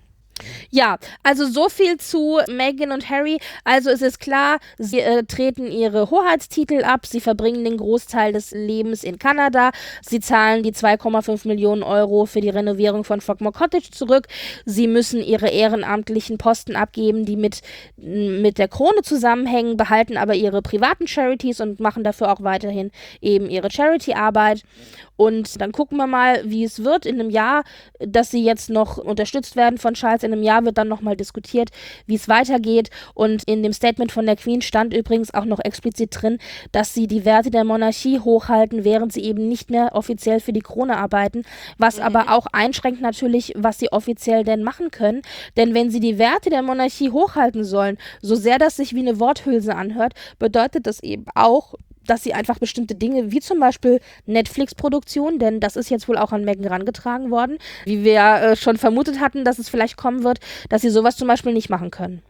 Ja, also so viel zu Meghan und Harry. Also es ist klar, sie äh, treten ihre Hoheitstitel ab, sie verbringen den Großteil des Lebens in Kanada, sie zahlen die zwei Komma fünf Millionen Euro für die Renovierung von Frogmore Cottage zurück, sie müssen ihre ehrenamtlichen Posten abgeben, die mit, mit der Krone zusammenhängen, behalten aber ihre privaten Charities und machen dafür auch weiterhin eben ihre Charity-Arbeit. Und dann gucken wir mal, wie es wird in einem Jahr, dass sie jetzt noch unterstützt werden von Charles. In einem Jahr wird dann nochmal diskutiert, wie es weitergeht. Und in dem Statement von der Queen stand übrigens auch noch explizit drin, dass sie die Werte der Monarchie hochhalten, während sie eben nicht mehr offiziell für die Krone arbeiten. Was mhm. aber auch einschränkt natürlich, was sie offiziell denn machen können. Denn wenn sie die Werte der Monarchie hochhalten sollen, so sehr das sich wie eine Worthülse anhört, bedeutet das eben auch, dass sie einfach bestimmte Dinge, wie zum Beispiel Netflix-Produktion, denn das ist jetzt wohl auch an Meghan herangetragen worden, wie wir äh, schon vermutet hatten, dass es vielleicht kommen wird, dass sie sowas zum Beispiel nicht machen können.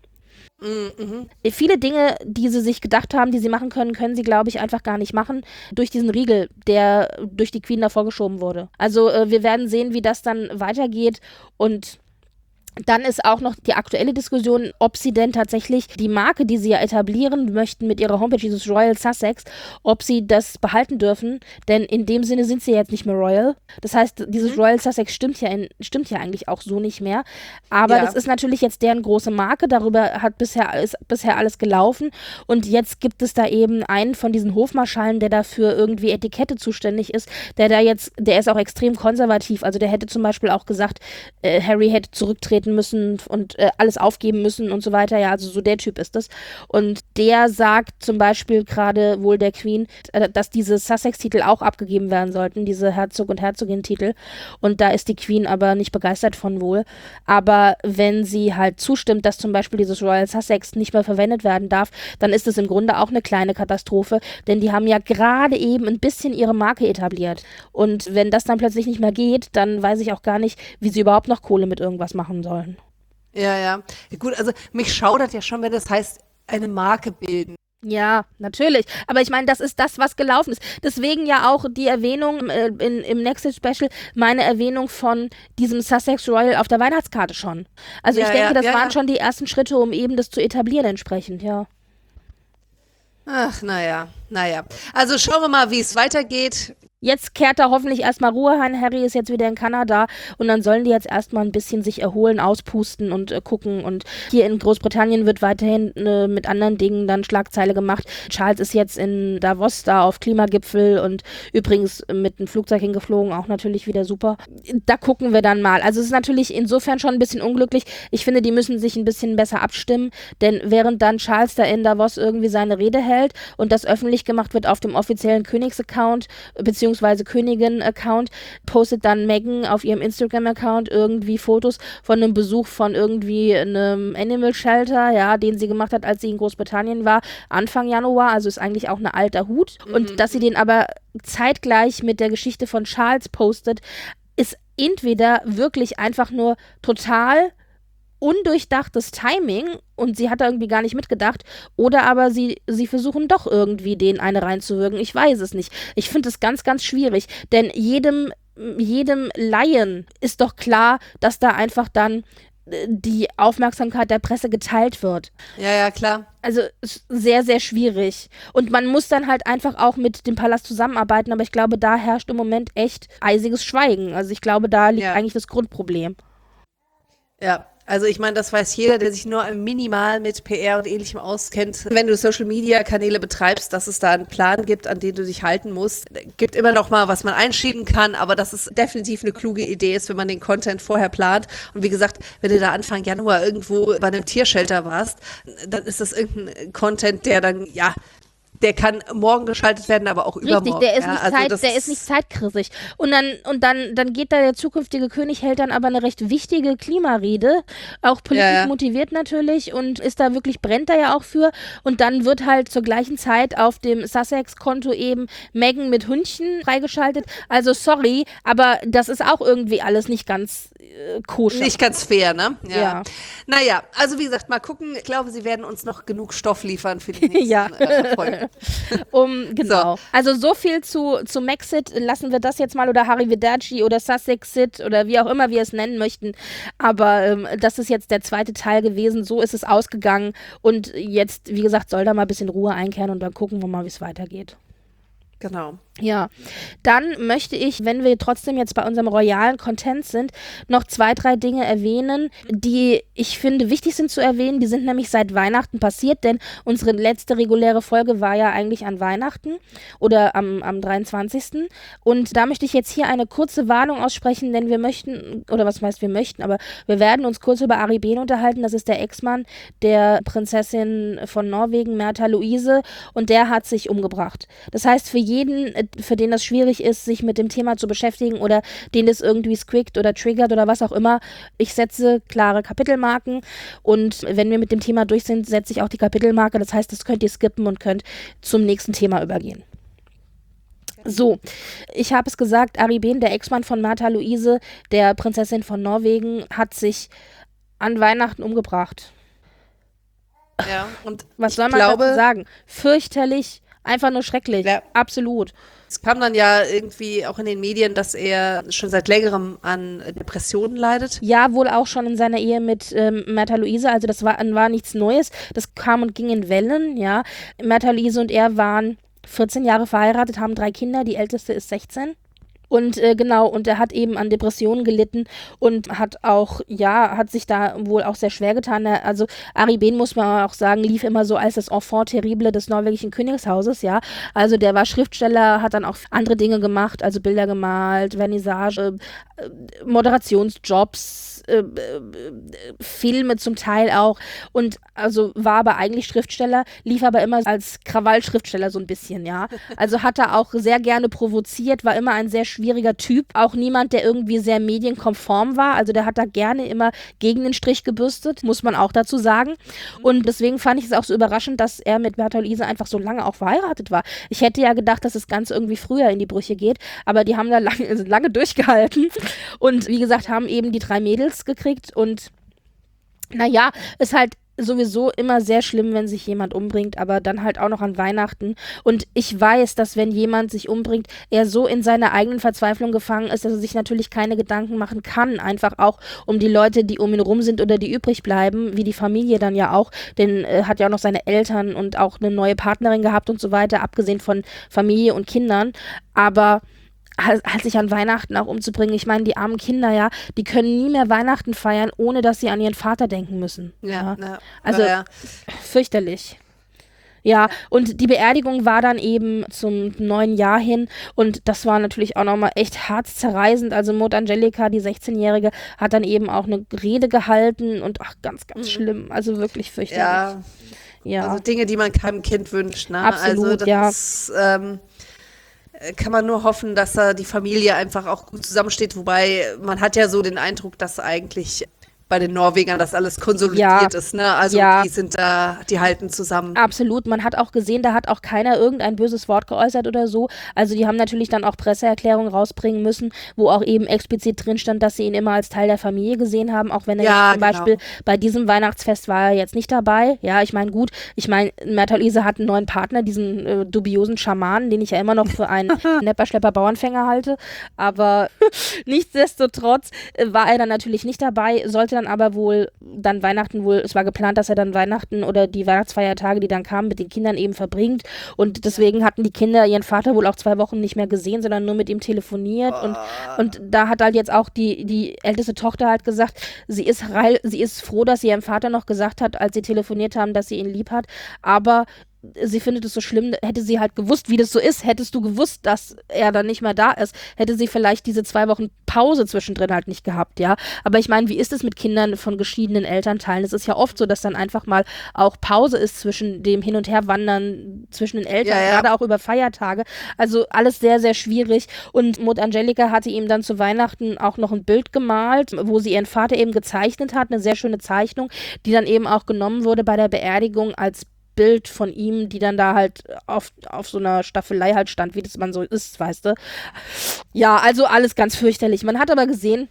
Mhm. Viele Dinge, die sie sich gedacht haben, die sie machen können, können sie, glaube ich, einfach gar nicht machen, durch diesen Riegel, der durch die Queen davor geschoben wurde. Also äh, wir werden sehen, wie das dann weitergeht und dann ist auch noch die aktuelle Diskussion, ob sie denn tatsächlich die Marke, die sie ja etablieren möchten mit ihrer Homepage, dieses Royal Sussex, ob sie das behalten dürfen, denn in dem Sinne sind sie jetzt nicht mehr Royal. Das heißt, dieses mhm. Royal Sussex stimmt ja, in, stimmt ja eigentlich auch so nicht mehr. Aber ja. das ist natürlich jetzt deren große Marke, darüber hat bisher, ist bisher alles gelaufen und jetzt gibt es da eben einen von diesen Hofmarschallen, der dafür irgendwie Etikette zuständig ist, der da jetzt, der ist auch extrem konservativ, also der hätte zum Beispiel auch gesagt, äh, Harry hätte zurücktreten müssen und äh, alles aufgeben müssen und so weiter. Ja, also so der Typ ist das. Und der sagt zum Beispiel gerade wohl der Queen, äh, dass diese Sussex-Titel auch abgegeben werden sollten, diese Herzog- und Herzogin-Titel. Und da ist die Queen aber nicht begeistert von wohl. Aber wenn sie halt zustimmt, dass zum Beispiel dieses Royal Sussex nicht mehr verwendet werden darf, dann ist es im Grunde auch eine kleine Katastrophe, denn die haben ja gerade eben ein bisschen ihre Marke etabliert. Und wenn das dann plötzlich nicht mehr geht, dann weiß ich auch gar nicht, wie sie überhaupt noch Kohle mit irgendwas machen sollen. Ja, ja. Gut, also mich schaudert ja schon, wenn das heißt, eine Marke bilden. Ja, natürlich. Aber ich meine, das ist das, was gelaufen ist. Deswegen ja auch die Erwähnung äh, in, im Next Special, meine Erwähnung von diesem Sussex Royal auf der Weihnachtskarte schon. Also Ja, ich denke, ja, das ja, waren ja. schon die ersten Schritte, um eben das zu etablieren entsprechend, ja. Ach, naja, naja. Also schauen wir mal, wie es weitergeht. Jetzt kehrt da hoffentlich erstmal Ruhe ein. Harry ist jetzt wieder in Kanada und dann sollen die jetzt erstmal ein bisschen sich erholen, auspusten und äh, gucken. Und hier in Großbritannien wird weiterhin äh, mit anderen Dingen dann Schlagzeile gemacht. Charles ist jetzt in Davos da auf Klimagipfel und übrigens mit einem Flugzeug hingeflogen, auch natürlich wieder super. Da gucken wir dann mal. Also es ist natürlich insofern schon ein bisschen unglücklich. Ich finde, die müssen sich ein bisschen besser abstimmen, denn während dann Charles da in Davos irgendwie seine Rede hält und das öffentlich gemacht wird auf dem offiziellen Königsaccount, beziehungsweise beziehungsweise Königin-Account, postet dann Meghan auf ihrem Instagram-Account irgendwie Fotos von einem Besuch von irgendwie einem Animal Shelter, ja, den sie gemacht hat, als sie in Großbritannien war, Anfang Januar, also ist eigentlich auch ein alter Hut. Mhm. Und dass sie den aber zeitgleich mit der Geschichte von Charles postet, ist entweder wirklich einfach nur total undurchdachtes Timing und sie hat da irgendwie gar nicht mitgedacht oder aber sie, sie versuchen doch irgendwie den eine reinzuwirken. Ich weiß es nicht. Ich finde es ganz, ganz schwierig, denn jedem, jedem Laien ist doch klar, dass da einfach dann die Aufmerksamkeit der Presse geteilt wird. Ja, ja, klar. Also sehr, sehr schwierig. Und man muss dann halt einfach auch mit dem Palast zusammenarbeiten, aber ich glaube, da herrscht im Moment echt eisiges Schweigen. Also ich glaube, da liegt ja. eigentlich das Grundproblem. Ja. Also ich meine, das weiß jeder, der sich nur minimal mit P R und Ähnlichem auskennt. Wenn du Social-Media-Kanäle betreibst, dass es da einen Plan gibt, an den du dich halten musst. Gibt immer noch mal, was man einschieben kann, aber dass es definitiv eine kluge Idee ist, wenn man den Content vorher plant. Und wie gesagt, wenn du da Anfang Januar irgendwo bei einem Tiershelter warst, dann ist das irgendein Content, der dann, ja, der kann morgen geschaltet werden, aber auch übermorgen. Richtig, der ist ja, nicht, also Zeit, das der ist nicht zeitkritisch. Und dann, und dann, dann geht da der zukünftige König, hält dann aber eine recht wichtige Klimarede, auch politisch Ja, ja. motiviert natürlich und ist da wirklich, brennt da ja auch für. Und dann wird halt zur gleichen Zeit auf dem Sussex-Konto eben Meghan mit Hündchen freigeschaltet. Also sorry, aber das ist auch irgendwie alles nicht ganz äh, koscher. Nicht ganz fair, ne? Ja. Ja. Naja, also wie gesagt, mal gucken. Ich glaube, sie werden uns noch genug Stoff liefern für die nächsten Ja. äh, Folgen. Um, genau. So. Also so viel zu, zu Maxit. Lassen wir das jetzt mal oder Arrivederci oder Sussexit oder wie auch immer wir es nennen möchten. Aber ähm, das ist jetzt der zweite Teil gewesen. So ist es ausgegangen. Und jetzt, wie gesagt, soll da mal ein bisschen Ruhe einkehren und dann gucken wir mal, wie es weitergeht. Genau. Ja, dann möchte ich, wenn wir trotzdem jetzt bei unserem royalen Content sind, noch zwei, drei Dinge erwähnen, die ich finde wichtig sind zu erwähnen. Die sind nämlich seit Weihnachten passiert, denn unsere letzte reguläre Folge war ja eigentlich an Weihnachten oder am, am dreiundzwanzigsten Und da möchte ich jetzt hier eine kurze Warnung aussprechen, denn wir möchten, oder was heißt wir möchten, aber wir werden uns kurz über Ari Behn unterhalten. Das ist der Ex-Mann der Prinzessin von Norwegen, Märtha Louise, und der hat sich umgebracht. Das heißt, für jeden, für den das schwierig ist, sich mit dem Thema zu beschäftigen oder den das irgendwie squickt oder triggert oder was auch immer, ich setze klare Kapitelmarken und wenn wir mit dem Thema durch sind, setze ich auch die Kapitelmarke. Das heißt, das könnt ihr skippen und könnt zum nächsten Thema übergehen. So, ich habe es gesagt, Ari Behn, der Ex-Mann von Märtha Louise, der Prinzessin von Norwegen, hat sich an Weihnachten umgebracht. Ja, und Was ich soll man glaube, dazu sagen? Fürchterlich, einfach nur schrecklich, Ja. absolut. es kam dann ja irgendwie auch in den Medien, dass er schon seit längerem an Depressionen leidet. Ja, wohl auch schon in seiner Ehe mit ähm, Märtha Louise, also das war, war nichts Neues, das kam und ging in Wellen, ja. Märtha Louise und er waren vierzehn Jahre verheiratet, haben drei Kinder, die älteste ist sechzehn. Und äh, genau, und er hat eben an Depressionen gelitten und hat auch, ja, hat sich da wohl auch sehr schwer getan. Er, also Ari Behn, muss man auch sagen, lief immer so als das Enfant terrible des norwegischen Königshauses, ja. Also der war Schriftsteller, hat dann auch andere Dinge gemacht, also Bilder gemalt, Vernissage, äh, Moderationsjobs, äh, äh, Filme zum Teil auch und also war aber eigentlich Schriftsteller, lief aber immer als Krawallschriftsteller so ein bisschen, ja. Also hat er auch sehr gerne provoziert, war immer ein sehr schwieriger Typ, auch niemand, der irgendwie sehr medienkonform war, also der hat da gerne immer gegen den Strich gebürstet, muss man auch dazu sagen und deswegen fand ich es auch so überraschend, dass er mit Märtha Louise einfach so lange auch verheiratet war. Ich hätte ja gedacht, dass das Ganze irgendwie früher in die Brüche geht, aber die haben da lange, lange durchgehalten und wie gesagt, haben eben die drei Mädels gekriegt und naja, ist halt sowieso immer sehr schlimm, wenn sich jemand umbringt, aber dann halt auch noch an Weihnachten. Und ich weiß, dass wenn jemand sich umbringt, er so in seiner eigenen Verzweiflung gefangen ist, dass er sich natürlich keine Gedanken machen kann. Einfach auch um die Leute, die um ihn rum sind oder die übrig bleiben, wie die Familie dann ja auch. Denn er äh, hat ja auch noch seine Eltern und auch eine neue Partnerin gehabt und so weiter, abgesehen von Familie und Kindern. Aber halt sich an Weihnachten auch umzubringen. Ich meine, die armen Kinder, ja, die können nie mehr Weihnachten feiern, ohne dass sie an ihren Vater denken müssen. Ja, ja. ja. Also ja. fürchterlich. Ja, und die Beerdigung war dann eben zum neuen Jahr hin und das war natürlich auch nochmal echt herzzerreißend. Also Maud Angelica, die sechzehnjährige, hat dann eben auch eine Rede gehalten und ach, ganz, ganz mhm. schlimm. Also wirklich fürchterlich. Ja. ja, also Dinge, die man keinem Kind wünscht. Ne? Absolut, also das ja. Ist, ähm, kann man nur hoffen, dass da die Familie einfach auch gut zusammensteht, wobei man hat ja so den Eindruck, dass eigentlich bei den Norwegern das alles konsolidiert ja. ist, ne? Also ja. die sind da, die halten zusammen. Absolut, man hat auch gesehen, da hat auch keiner irgendein böses Wort geäußert oder so. Also die haben natürlich dann auch Presseerklärungen rausbringen müssen, wo auch eben explizit drin stand, dass sie ihn immer als Teil der Familie gesehen haben, auch wenn er ja, zum genau. Beispiel bei diesem Weihnachtsfest war er jetzt nicht dabei. Ja, ich meine, gut, ich meine, Märta Louise hat einen neuen Partner, diesen äh, dubiosen Schamanen, den ich ja immer noch für einen Nepperschlepper-Bauernfänger halte, aber nichtsdestotrotz äh, war er dann natürlich nicht dabei, sollte dann aber wohl dann Weihnachten wohl, es war geplant, dass er dann Weihnachten oder die Weihnachtsfeiertage, die dann kamen, mit den Kindern eben verbringt und deswegen hatten die Kinder ihren Vater wohl auch zwei Wochen nicht mehr gesehen, sondern nur mit ihm telefoniert oh. und, und da hat halt jetzt auch die, die älteste Tochter halt gesagt, sie ist, reil, sie ist froh, dass sie ihrem Vater noch gesagt hat, als sie telefoniert haben, dass sie ihn lieb hat, aber sie findet es so schlimm, hätte sie halt gewusst, wie das so ist, hättest du gewusst, dass er dann nicht mehr da ist, hätte sie vielleicht diese zwei Wochen Pause zwischendrin halt nicht gehabt, ja. Aber ich meine, wie ist es mit Kindern von geschiedenen Elternteilen? Es ist ja oft so, dass dann einfach mal auch Pause ist zwischen dem Hin- und Herwandern zwischen den Eltern, ja, ja. gerade auch über Feiertage. Also alles sehr, sehr schwierig. Und Maud Angelica hatte ihm dann zu Weihnachten auch noch ein Bild gemalt, wo sie ihren Vater eben gezeichnet hat, eine sehr schöne Zeichnung, die dann eben auch genommen wurde bei der Beerdigung als Bild von ihm, die dann da halt auf, auf so einer Staffelei halt stand, wie das man so ist, weißt du. Ja, also alles ganz fürchterlich. Man hat aber gesehen,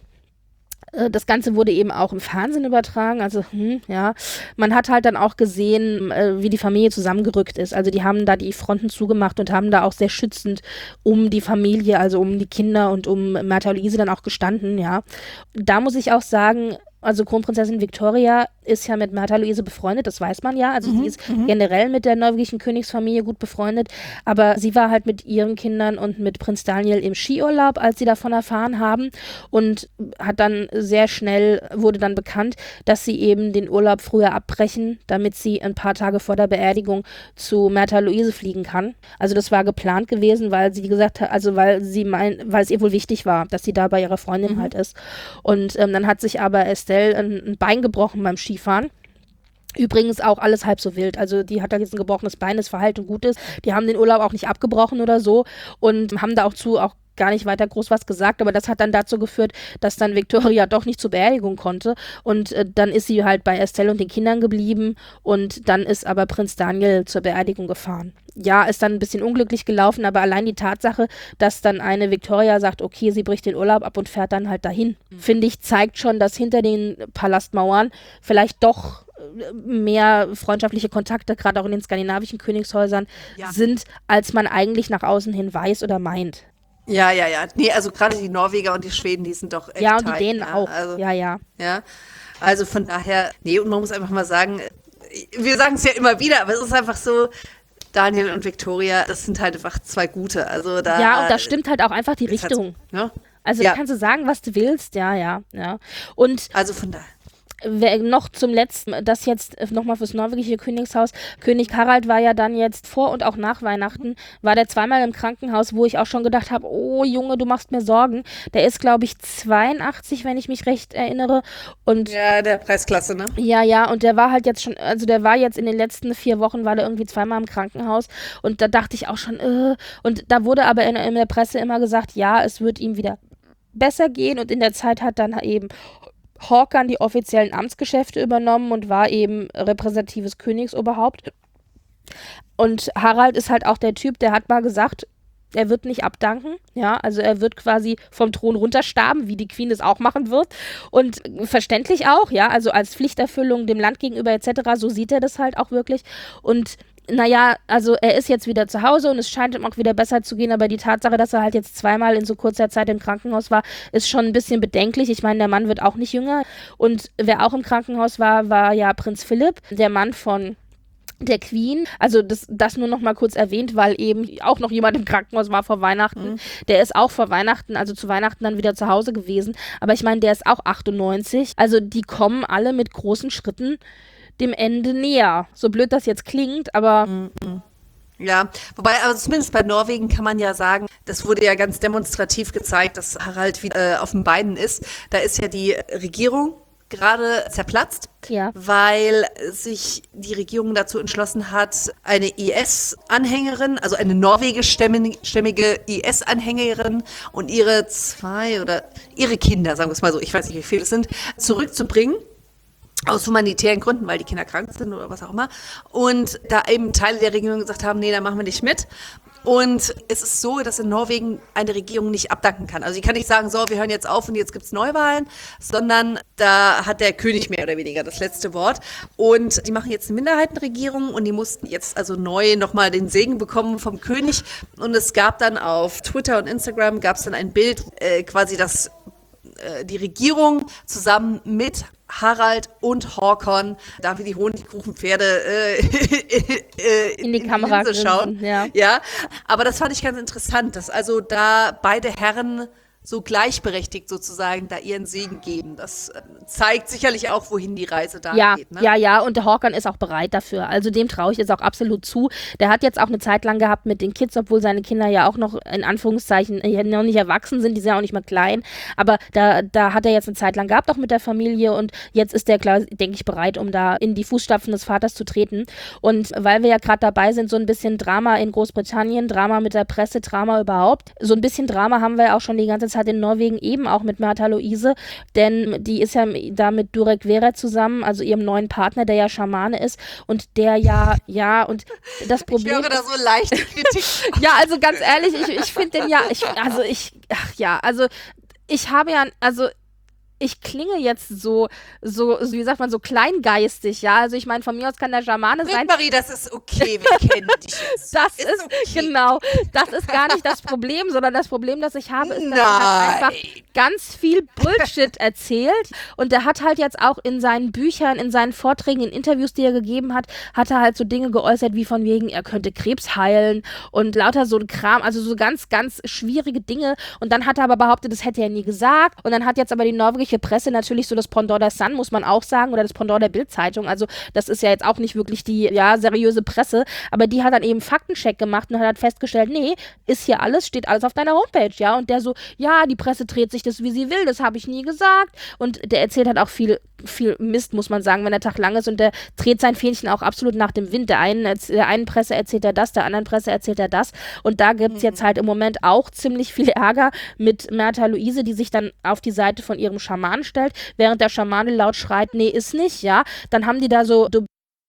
äh, das Ganze wurde eben auch im Fernsehen übertragen, also hm, ja, man hat halt dann auch gesehen, äh, wie die Familie zusammengerückt ist. Also die haben da die Fronten zugemacht und haben da auch sehr schützend um die Familie, also um die Kinder und um Märta Louise dann auch gestanden, ja. Da muss ich auch sagen, also Kronprinzessin Victoria ist ja mit Märta Louise befreundet, das weiß man ja. Also mhm, sie ist mhm. generell mit der norwegischen Königsfamilie gut befreundet. Aber sie war halt mit ihren Kindern und mit Prinz Daniel im Skiurlaub, als sie davon erfahren haben. Und hat dann sehr schnell, wurde dann bekannt, dass sie eben den Urlaub früher abbrechen, damit sie ein paar Tage vor der Beerdigung zu Märta Louise fliegen kann. Also das war geplant gewesen, weil sie gesagt hat, also weil sie mein, weil es ihr wohl wichtig war, dass sie da bei ihrer Freundin mhm. halt ist. Und ähm, dann hat sich aber Estelle ein, ein Bein gebrochen beim Skifahren. Übrigens auch alles halb so wild. Also die hat da jetzt ein gebrochenes Bein, das verheilt und gut ist. Die haben den Urlaub auch nicht abgebrochen oder so und haben da auch zu auch gar nicht weiter groß was gesagt, aber das hat dann dazu geführt, dass dann Victoria doch nicht zur Beerdigung konnte und äh, dann ist sie halt bei Estelle und den Kindern geblieben und dann ist aber Prinz Daniel zur Beerdigung gefahren. Ja, ist dann ein bisschen unglücklich gelaufen, aber allein die Tatsache, dass dann eine Victoria sagt, okay, sie bricht den Urlaub ab und fährt dann halt dahin, mhm. finde ich, zeigt schon, dass hinter den Palastmauern vielleicht doch mehr freundschaftliche Kontakte, gerade auch in den skandinavischen Königshäusern, ja. sind, als man eigentlich nach außen hin weiß oder meint. Ja, ja, ja. Nee, also gerade die Norweger und die Schweden, die sind doch echt Ja, und die tight, Dänen ja. auch. Also, ja, ja. Ja, also von daher, nee, und man muss einfach mal sagen, wir sagen es ja immer wieder, aber es ist einfach so, Daniel und Victoria, das sind halt einfach zwei Gute. Also da, ja, und da stimmt halt auch einfach die Richtung. Halt, ne? Also ja. da kannst du sagen, was du willst, ja, ja, ja. Und also von daher. Noch zum Letzten, das jetzt nochmal fürs norwegische Königshaus. König Harald war ja dann jetzt vor und auch nach Weihnachten, war der zweimal im Krankenhaus, wo ich auch schon gedacht habe, oh Junge, du machst mir Sorgen. Der ist, glaube ich, zweiundachtzig, wenn ich mich recht erinnere. Und ja, der Preisklasse, ne? Ja, ja, und der war halt jetzt schon, also der war jetzt in den letzten vier Wochen, war der irgendwie zweimal im Krankenhaus und da dachte ich auch schon, äh, und da wurde aber in, in der Presse immer gesagt, ja, es wird ihm wieder besser gehen und in der Zeit hat dann eben Håkan die offiziellen Amtsgeschäfte übernommen und war eben repräsentatives Königsoberhaupt. Und Harald ist halt auch der Typ, der hat mal gesagt, Er wird nicht abdanken, ja, also er wird quasi vom Thron runterstarben, wie die Queen es auch machen wird. Und verständlich auch, ja, also als Pflichterfüllung dem Land gegenüber et cetera, so sieht er das halt auch wirklich. Und naja, also er ist jetzt wieder zu Hause und es scheint ihm auch wieder besser zu gehen, aber die Tatsache, dass er halt jetzt zweimal in so kurzer Zeit im Krankenhaus war, ist schon ein bisschen bedenklich. Ich meine, der Mann wird auch nicht jünger. Und wer auch im Krankenhaus war, war ja Prinz Philipp, der Mann von der Queen, also das, das nur noch mal kurz erwähnt, weil eben auch noch jemand im Krankenhaus war vor Weihnachten. Mhm. Der ist auch vor Weihnachten, also zu Weihnachten dann wieder zu Hause gewesen. Aber ich meine, der ist auch achtundneunzig. Also die kommen alle mit großen Schritten dem Ende näher. So blöd das jetzt klingt, aber... Mhm. Ja, wobei, also zumindest bei Norwegen kann man ja sagen, das wurde ja ganz demonstrativ gezeigt, dass Harald wieder äh, auf den Beinen ist. Da ist ja die Regierung gerade zerplatzt, ja. weil sich die Regierung dazu entschlossen hat, eine I S-Anhängerin, also eine norwegischstämmige I S-Anhängerin und ihre zwei oder ihre Kinder, sagen wir es mal so, ich weiß nicht, wie viele es sind, zurückzubringen. Aus humanitären Gründen, weil die Kinder krank sind oder was auch immer. Und da eben Teile der Regierung gesagt haben, nee, da machen wir nicht mit. Und es ist so, dass in Norwegen eine Regierung nicht abdanken kann. Also die kann nicht sagen, so, wir hören jetzt auf und jetzt gibt's Neuwahlen, sondern da hat der König mehr oder weniger das letzte Wort. Und die machen jetzt eine Minderheitenregierung und die mussten jetzt also neu nochmal den Segen bekommen vom König. Und es gab dann auf Twitter und Instagram gab's dann ein Bild, äh, quasi das äh, die Regierung zusammen mit Harald und Håkon, da wie die Honigkuchenpferde äh, äh, in die Kamera schauen. Ja. ja, aber das fand ich ganz interessant, dass also da beide Herren so gleichberechtigt sozusagen da ihren Segen geben. Das äh, zeigt sicherlich auch, wohin die Reise da ja, geht. Ne? Ja, ja, und der Håkon ist auch bereit dafür. Also dem traue ich jetzt auch absolut zu. Der hat jetzt auch eine Zeit lang gehabt mit den Kids, obwohl seine Kinder ja auch noch in Anführungszeichen noch nicht erwachsen sind, die sind ja auch nicht mal klein. Aber da, da hat er jetzt eine Zeit lang gehabt, auch mit der Familie, und jetzt ist der, klar, denke ich, bereit, um da in die Fußstapfen des Vaters zu treten. Und weil wir ja gerade dabei sind, so ein bisschen Drama in Großbritannien, Drama mit der Presse, Drama überhaupt. So ein bisschen Drama haben wir ja auch schon die ganze Zeit in Norwegen, eben auch mit Märtha Louise, denn die ist ja da mit Durek Verrett zusammen, also ihrem neuen Partner, der ja Schamane ist und der ja, ja, und das Problem... Ich höre da so leichte Kritik. Ja, also ganz ehrlich, ich, ich finde den ja, ich, also ich, ach ja, also ich habe ja, also ich klinge jetzt so, so, so, wie sagt man, so kleingeistig, ja. Also ich meine, von mir aus kann der Schamane sein. Marie, das ist okay, wir kennen dich jetzt. Das ist, ist okay. Genau, das ist gar nicht das Problem, sondern das Problem, das ich habe, ist, dass er halt einfach ganz viel Bullshit erzählt. Und der hat halt jetzt auch in seinen Büchern, in seinen Vorträgen, in Interviews, die er gegeben hat, hat er halt so Dinge geäußert, wie von wegen, er könnte Krebs heilen und lauter so ein Kram, also so ganz, ganz schwierige Dinge. Und dann hat er aber behauptet, das hätte er nie gesagt. Und dann hat jetzt aber die norwegische Presse natürlich so das Pendant der Sun, muss man auch sagen, oder das Pendant der Bild-Zeitung, also das ist ja jetzt auch nicht wirklich die, ja, seriöse Presse, aber die hat dann eben Faktencheck gemacht und hat halt festgestellt, nee, ist hier alles, steht alles auf deiner Homepage, ja, und der so, ja, die Presse dreht sich das, wie sie will, das habe ich nie gesagt, und der erzählt halt auch viel, viel Mist, muss man sagen, wenn der Tag lang ist, und der dreht sein Fähnchen auch absolut nach dem Wind, der einen, der einen Presse erzählt er das, der anderen Presse erzählt er das, und da gibt es jetzt halt im Moment auch ziemlich viel Ärger mit Märtha Louise, die sich dann auf die Seite von ihrem Schamanen stellt, während der Schamane laut schreit, nee, ist nicht, ja, dann haben die da so, so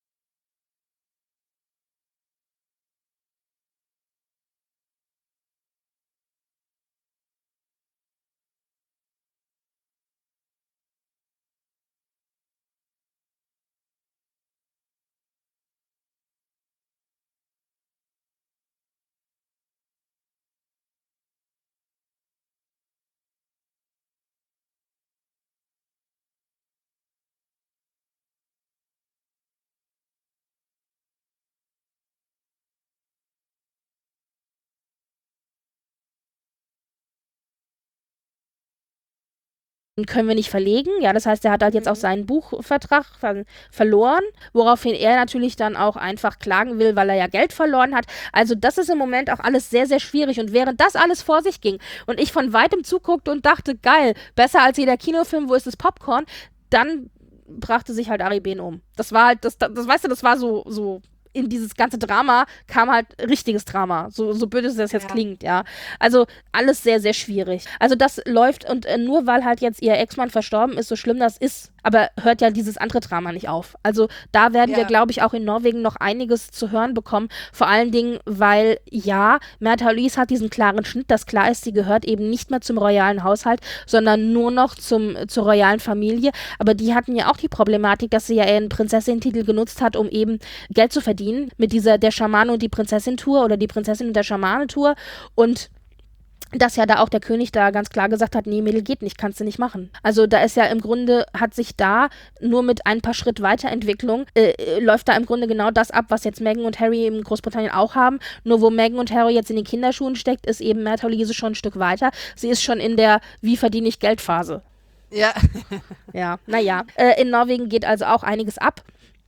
können wir nicht verlegen. Ja, das heißt, er hat halt jetzt auch seinen Buchvertrag ver- verloren, woraufhin er natürlich dann auch einfach klagen will, weil er ja Geld verloren hat. Also das ist im Moment auch alles sehr, sehr schwierig. Und während das alles vor sich ging und ich von weitem zuguckte und dachte, geil, besser als jeder Kinofilm, wo ist das Popcorn, dann brachte sich halt Ari Behn um. Das war halt, das, das, das weißt du, das war so, so in dieses ganze Drama kam halt richtiges Drama. So, so blöd es das jetzt ja. klingt, ja. Also alles sehr, sehr schwierig. Also das läuft und äh, nur weil halt jetzt ihr Ex-Mann verstorben ist, so schlimm das ist, aber hört ja dieses andere Drama nicht auf. Also da werden Ja. wir, glaube ich, auch in Norwegen noch einiges zu hören bekommen. Vor allen Dingen, weil ja, Märtha Louise hat diesen klaren Schnitt, dass klar ist, sie gehört eben nicht mehr zum royalen Haushalt, sondern nur noch zum, zur royalen Familie. Aber die hatten ja auch die Problematik, dass sie ja ihren Prinzessin-Titel genutzt hat, um eben Geld zu verdienen mit dieser der Schamane und die Prinzessin-Tour oder die Prinzessin und der Schamane-Tour und dass ja da auch der König da ganz klar gesagt hat, nee, Mädel geht nicht, kannst du nicht machen. Also da ist ja im Grunde, hat sich da nur mit ein paar Schritt Weiterentwicklung, äh, äh, läuft da im Grunde genau das ab, was jetzt Meghan und Harry in Großbritannien auch haben. Nur wo Meghan und Harry jetzt in den Kinderschuhen steckt, ist eben Märtha Louise schon ein Stück weiter. Sie ist schon in der Wie verdiene ich Geld-Phase. Ja. Ja, naja. Äh, in Norwegen geht also auch einiges ab.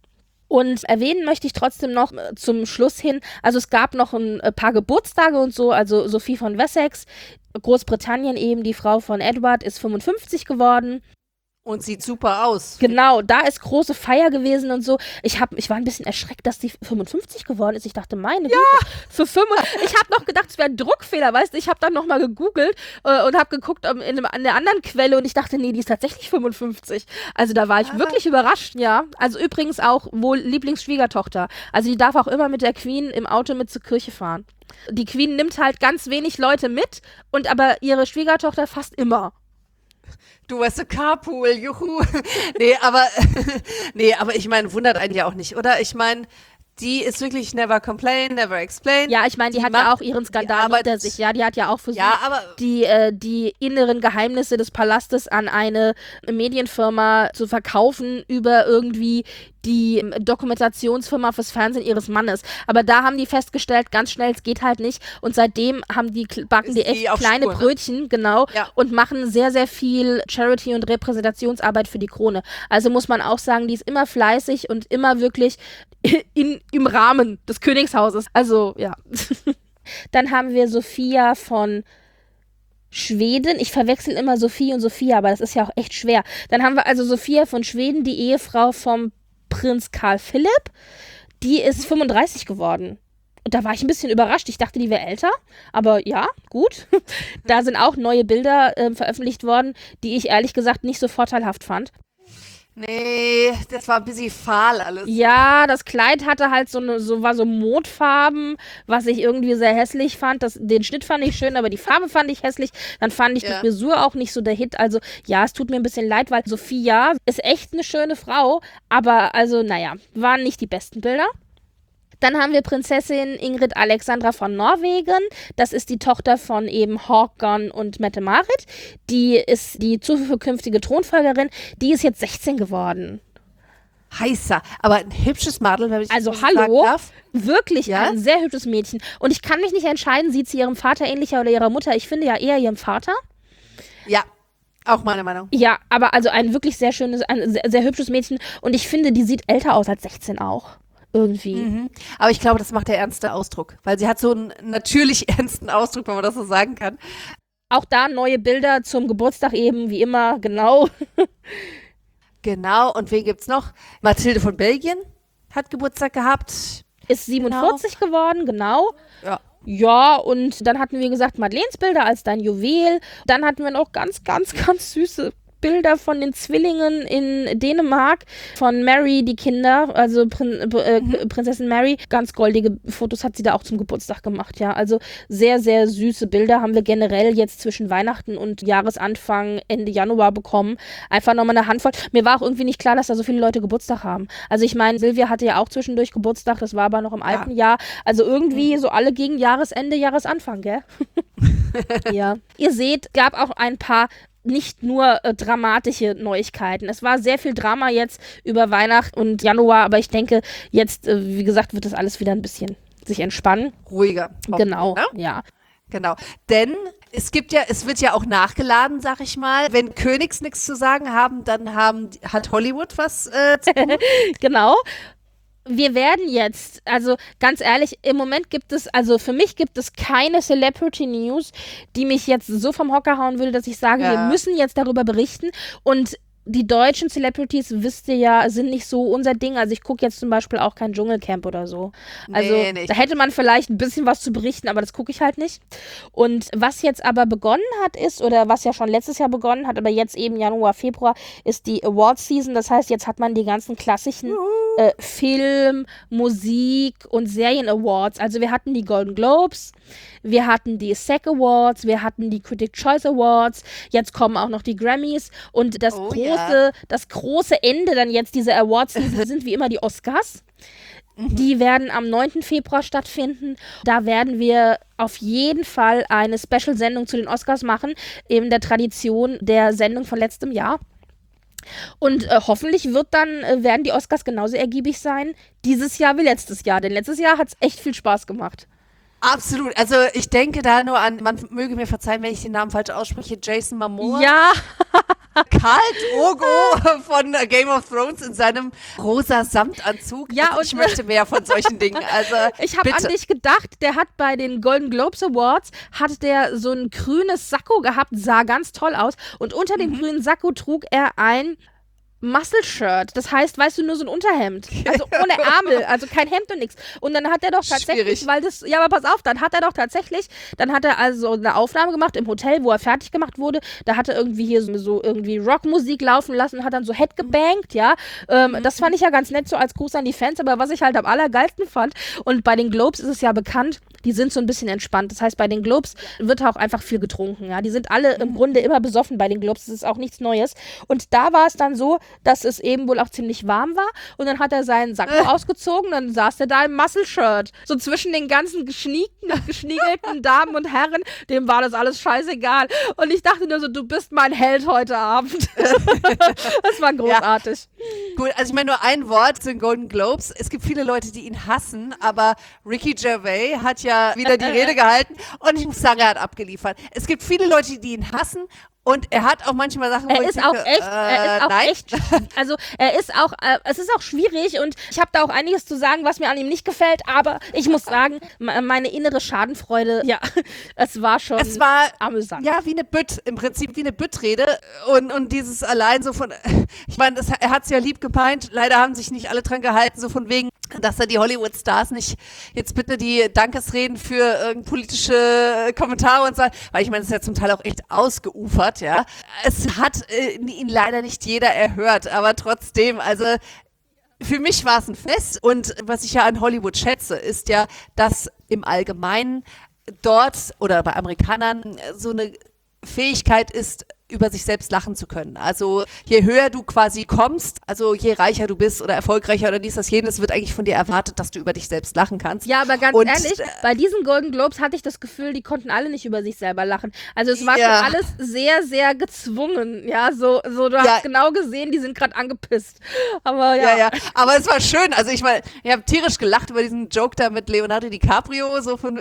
Und erwähnen möchte ich trotzdem noch äh, zum Schluss hin, also es gab noch ein äh, paar Geburtstage und so, also Sophie von Wessex, Großbritannien eben, die Frau von Edward, ist fünfundfünfzig geworden. Und sieht super aus. Genau, da ist große Feier gewesen und so. Ich, hab, ich war ein bisschen erschreckt, dass die fünfundfünfzig geworden ist. Ich dachte, meine Güte, für fünfundfünfzig. Ich habe noch gedacht, es wäre ein Druckfehler, weißt du. Ich habe dann nochmal gegoogelt äh, und habe geguckt um, in, einem, in einer anderen Quelle und ich dachte, nee, die ist tatsächlich fünfundfünfzig. Also da war ich Ah. wirklich überrascht, ja. Also übrigens auch wohl Lieblingsschwiegertochter. Also die darf auch immer mit der Queen im Auto mit zur Kirche fahren. Die Queen nimmt halt ganz wenig Leute mit und aber ihre Schwiegertochter fast immer. Du weißt du, Carpool, juhu. nee, aber, nee, aber ich meine, wundert einen ja auch nicht, oder? Ich meine, die ist wirklich never complain, never explain. Ja, ich meine, die, die hat macht, ja auch ihren Skandal Arbeit, hinter sich. Ja, die hat ja auch versucht, ja, aber, die, äh, die inneren Geheimnisse des Palastes an eine Medienfirma zu verkaufen über irgendwie die ähm, Dokumentationsfirma fürs Fernsehen ihres Mannes. Aber da haben die festgestellt, ganz schnell, es geht halt nicht. Und seitdem haben die, backen die Ist echt die auf kleine Spur, ne? Brötchen, genau, Ja. und machen sehr, sehr viel Charity- und Repräsentationsarbeit für die Krone. Also muss man auch sagen, die ist immer fleißig und immer wirklich in, im Rahmen des Königshauses. Also, ja. Dann haben wir Sophia von Schweden. Ich verwechsel immer Sophie und Sophia, aber das ist ja auch echt schwer. Dann haben wir also Sophia von Schweden, die Ehefrau vom Prinz Karl Philipp. Die ist fünfunddreißig geworden. Und da war ich ein bisschen überrascht. Ich dachte, die wäre älter. Aber ja, gut. Da sind auch neue Bilder äh, veröffentlicht worden, die ich ehrlich gesagt nicht so vorteilhaft fand. nee, das war ein bisschen fahl alles. Ja, das Kleid hatte halt so eine, so war so Mondfarben, was ich irgendwie sehr hässlich fand. Das, den Schnitt fand ich schön, aber die Farbe fand ich hässlich. Dann fand ich Ja. die Frisur auch nicht so der Hit. Also ja, es tut mir ein bisschen leid, weil Sophia ist echt eine schöne Frau, aber also naja, waren nicht die besten Bilder. Dann haben wir Prinzessin Ingrid Alexandra von Norwegen. Das ist die Tochter von eben Håkon und Mette-Marit. Die ist die zukünftige Thronfolgerin. Die ist jetzt sechzehn geworden. Heißer, aber ein hübsches Madel, wenn ich Also das mal hallo, sagen darf. wirklich Ja? ein sehr hübsches Mädchen. Und ich kann mich nicht entscheiden, sieht sie ihrem Vater ähnlicher oder ihrer Mutter. Ich finde ja eher ihrem Vater. Ja, auch meine Meinung. Ja, aber also ein wirklich sehr schönes, ein sehr, sehr hübsches Mädchen. Und ich finde, die sieht älter aus als sechzehn auch. Irgendwie. Mhm. Aber ich glaube, das macht der ernste Ausdruck, weil sie hat so einen natürlich ernsten Ausdruck, wenn man das so sagen kann. Auch da neue Bilder zum Geburtstag eben, wie immer, genau. Genau, und wen gibt's noch? Mathilde von Belgien hat Geburtstag gehabt. Ist siebenundvierzig geworden, genau. Ja. Ja, und dann hatten wir gesagt, Madeleines Bilder als dein Juwel. Dann hatten wir noch ganz, ganz, ganz süße Bilder von den Zwillingen in Dänemark, von Mary, die Kinder, also Prin äh, Mhm. Prinzessin Mary. Ganz goldige Fotos hat sie da auch zum Geburtstag gemacht, ja. Also sehr, sehr süße Bilder haben wir generell jetzt zwischen Weihnachten und Jahresanfang, Ende Januar bekommen. Einfach nochmal eine Handvoll. Mir war auch irgendwie nicht klar, dass da so viele Leute Geburtstag haben. Also ich meine, Silvia hatte ja auch zwischendurch Geburtstag, das war aber noch im alten Jahr. Also irgendwie so alle gegen Jahresende, Jahresanfang, gell? Ja. Ihr seht, gab auch ein paar nicht nur äh, dramatische Neuigkeiten. Es war sehr viel Drama jetzt über Weihnachten und Januar, aber ich denke, jetzt, äh, wie gesagt, wird das alles wieder ein bisschen sich entspannen. Ruhiger. Genau, Ne? ja. Genau. Denn es gibt ja, es wird ja auch nachgeladen, sag ich mal. Wenn Königs nichts zu sagen haben, dann haben, hat Hollywood was äh, zu tun. Genau. Wir werden jetzt, also ganz ehrlich, im Moment gibt es, also für mich gibt es keine Celebrity News, die mich jetzt so vom Hocker hauen würde, dass ich sage, Ja. wir müssen jetzt darüber berichten. Und die deutschen Celebrities, wisst ihr ja, sind nicht so unser Ding. Also ich gucke jetzt zum Beispiel auch kein Dschungelcamp oder so. Also Nee, nicht. da hätte man vielleicht ein bisschen was zu berichten, aber das gucke ich halt nicht. Und was jetzt aber begonnen hat ist, oder was ja schon letztes Jahr begonnen hat, aber jetzt eben Januar, Februar, ist die Awards-Season. Das heißt, jetzt hat man die ganzen klassischen äh, Film-, Musik- und Serien-Awards. Also wir hatten die Golden Globes, wir hatten die S A G Awards, wir hatten die Critic Choice Awards, jetzt kommen auch noch die Grammys und das Oh, große, ja. das große Ende dann jetzt dieser Awards sind wie immer die Oscars. Die werden am neunten Februar stattfinden. Da werden wir auf jeden Fall eine Special-Sendung zu den Oscars machen, eben der Tradition der Sendung von letztem Jahr. Und äh, hoffentlich wird dann, äh, werden die Oscars genauso ergiebig sein, dieses Jahr wie letztes Jahr. Denn letztes Jahr hat es echt viel Spaß gemacht. Absolut. Also ich denke da nur an, man möge mir verzeihen, wenn ich den Namen falsch ausspreche, Jason Momoa. Ja, Khal Drogo von Game of Thrones in seinem rosa Samtanzug. Ja, Also und- ich möchte mehr von solchen Dingen. Also ich habe bitte. an dich gedacht, der hat bei den Golden Globes Awards, hat der so ein grünes Sakko gehabt, sah ganz toll aus. Und unter dem grünen Sakko trug er ein Muscle-Shirt. Das heißt, weißt du, nur so ein Unterhemd. Also ohne Ärmel, also kein Hemd und nichts. Und dann hat er doch tatsächlich, Schwierig. weil das, ja, aber pass auf, dann hat er doch tatsächlich, dann hat er also eine Aufnahme gemacht im Hotel, wo er fertig gemacht wurde. Da hat er irgendwie hier so, so irgendwie Rockmusik laufen lassen, hat dann so Head gebankt, ja. Ähm, das fand ich ja ganz nett, so als Gruß an die Fans, aber was ich halt am allergeilsten fand, und bei den Globes ist es ja bekannt, die sind so ein bisschen entspannt. Das heißt, bei den Globes wird auch einfach viel getrunken, ja. Die sind alle im Grunde immer besoffen bei den Globes, das ist auch nichts Neues. Und da war es dann so, dass es eben wohl auch ziemlich warm war und dann hat er seinen Sack ausgezogen, dann saß er da im Muscle-Shirt. So zwischen den ganzen geschniekten, geschniegelten Damen und Herren, dem war das alles scheißegal. Und ich dachte nur so, du bist mein Held heute Abend. Das war großartig. Gut, also ich meine nur ein Wort zu den Golden Globes. Es gibt viele Leute, die ihn hassen, aber Ricky Gervais hat ja wieder die Rede gehalten und ich muss sagen, er hat abgeliefert. Es gibt viele Leute, die ihn hassen. Und er hat auch manchmal Sachen, wo Er ich ist denke, auch echt, äh, er ist auch nein. echt, also er ist auch, äh, es ist auch schwierig und ich habe da auch einiges zu sagen, was mir an ihm nicht gefällt, aber ich muss sagen, me- meine innere Schadenfreude, ja, es war schon Es war amüsant. ja wie eine Bütt, im Prinzip wie eine Büttrede und, und dieses allein so von, ich meine, das, er hat es ja lieb gemeint, leider haben sich nicht alle dran gehalten, so von wegen, dass er die Hollywood-Stars nicht jetzt bitte die Dankesreden für äh, politische Kommentare und so, weil ich meine, das ist ja zum Teil auch echt ausgeufert, ja. Es hat äh, ihn leider nicht jeder erhört, aber trotzdem, also für mich war es ein Fest und was ich ja an Hollywood schätze, ist ja, dass im Allgemeinen dort oder bei Amerikanern so eine Fähigkeit ist, über sich selbst lachen zu können. Also je höher du quasi kommst, also je reicher du bist oder erfolgreicher oder dies, das, jenes, wird eigentlich von dir erwartet, dass du über dich selbst lachen kannst. Ja, aber ganz Und, ehrlich, äh, bei diesen Golden Globes hatte ich das Gefühl, die konnten alle nicht über sich selber lachen. Also es war Ja. schon alles sehr, sehr gezwungen. Ja, so, so du Ja. hast genau gesehen, die sind gerade angepisst. Aber ja. Ja, ja, aber es war schön. Also ich meine, ich habe tierisch gelacht über diesen Joke da mit Leonardo DiCaprio. So von,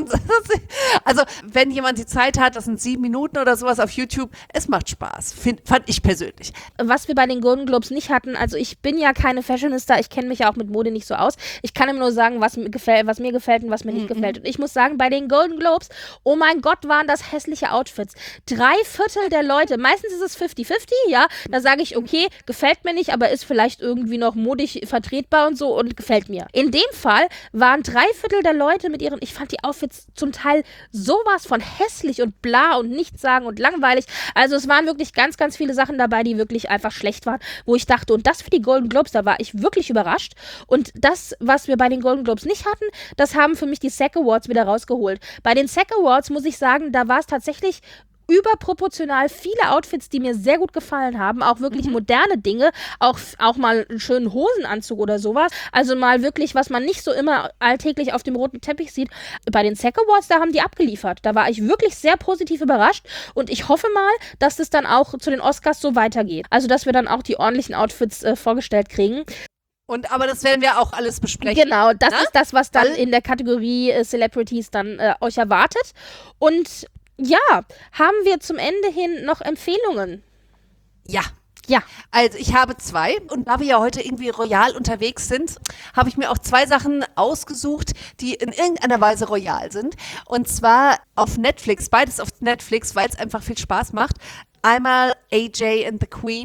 also wenn jemand die Zeit hat, das sind sieben Minuten oder sowas auf YouTube, es macht Spaß, find, fand ich persönlich. Was wir bei den Golden Globes nicht hatten, also ich bin ja keine Fashionista, ich kenne mich ja auch mit Mode nicht so aus. Ich kann immer nur sagen, was mir gefällt, was mir gefällt und was mir nicht gefällt. Und ich muss sagen, bei den Golden Globes, oh mein Gott, waren das hässliche Outfits. Drei Viertel der Leute, meistens ist es fünfzig fünfzig, ja, da sage ich, okay, gefällt mir nicht, aber ist vielleicht irgendwie noch modig vertretbar und so und gefällt mir. In dem Fall waren drei Viertel der Leute mit ihren, ich fand die Outfits zum Teil sowas von hässlich und bla und nichtssagend und langweilig. Also es waren wirklich ganz, ganz viele Sachen dabei, die wirklich einfach schlecht waren, wo ich dachte, und das für die Golden Globes, da war ich wirklich überrascht. Und das, was wir bei den Golden Globes nicht hatten, das haben für mich die S A G Awards wieder rausgeholt. Bei den S A G Awards muss ich sagen, da war es tatsächlich überproportional viele Outfits, die mir sehr gut gefallen haben, auch wirklich Mhm. moderne Dinge, auch, auch mal einen schönen Hosenanzug oder sowas, also mal wirklich, was man nicht so immer alltäglich auf dem roten Teppich sieht. Bei den S A G Awards, da haben die abgeliefert, da war ich wirklich sehr positiv überrascht und ich hoffe mal, dass es dann auch zu den Oscars so weitergeht, also dass wir dann auch die ordentlichen Outfits äh, vorgestellt kriegen. Und aber das werden wir auch alles besprechen. Genau, das Na? ist das, was dann Weil- in der Kategorie äh, Celebrities dann äh, euch erwartet. Und ja, haben wir zum Ende hin noch Empfehlungen? Ja. Ja. Also ich habe zwei und da wir ja heute irgendwie royal unterwegs sind, habe ich mir auch zwei Sachen ausgesucht, die in irgendeiner Weise royal sind. Und zwar auf Netflix, beides auf Netflix, weil es einfach viel Spaß macht. Einmal A J and the Queen.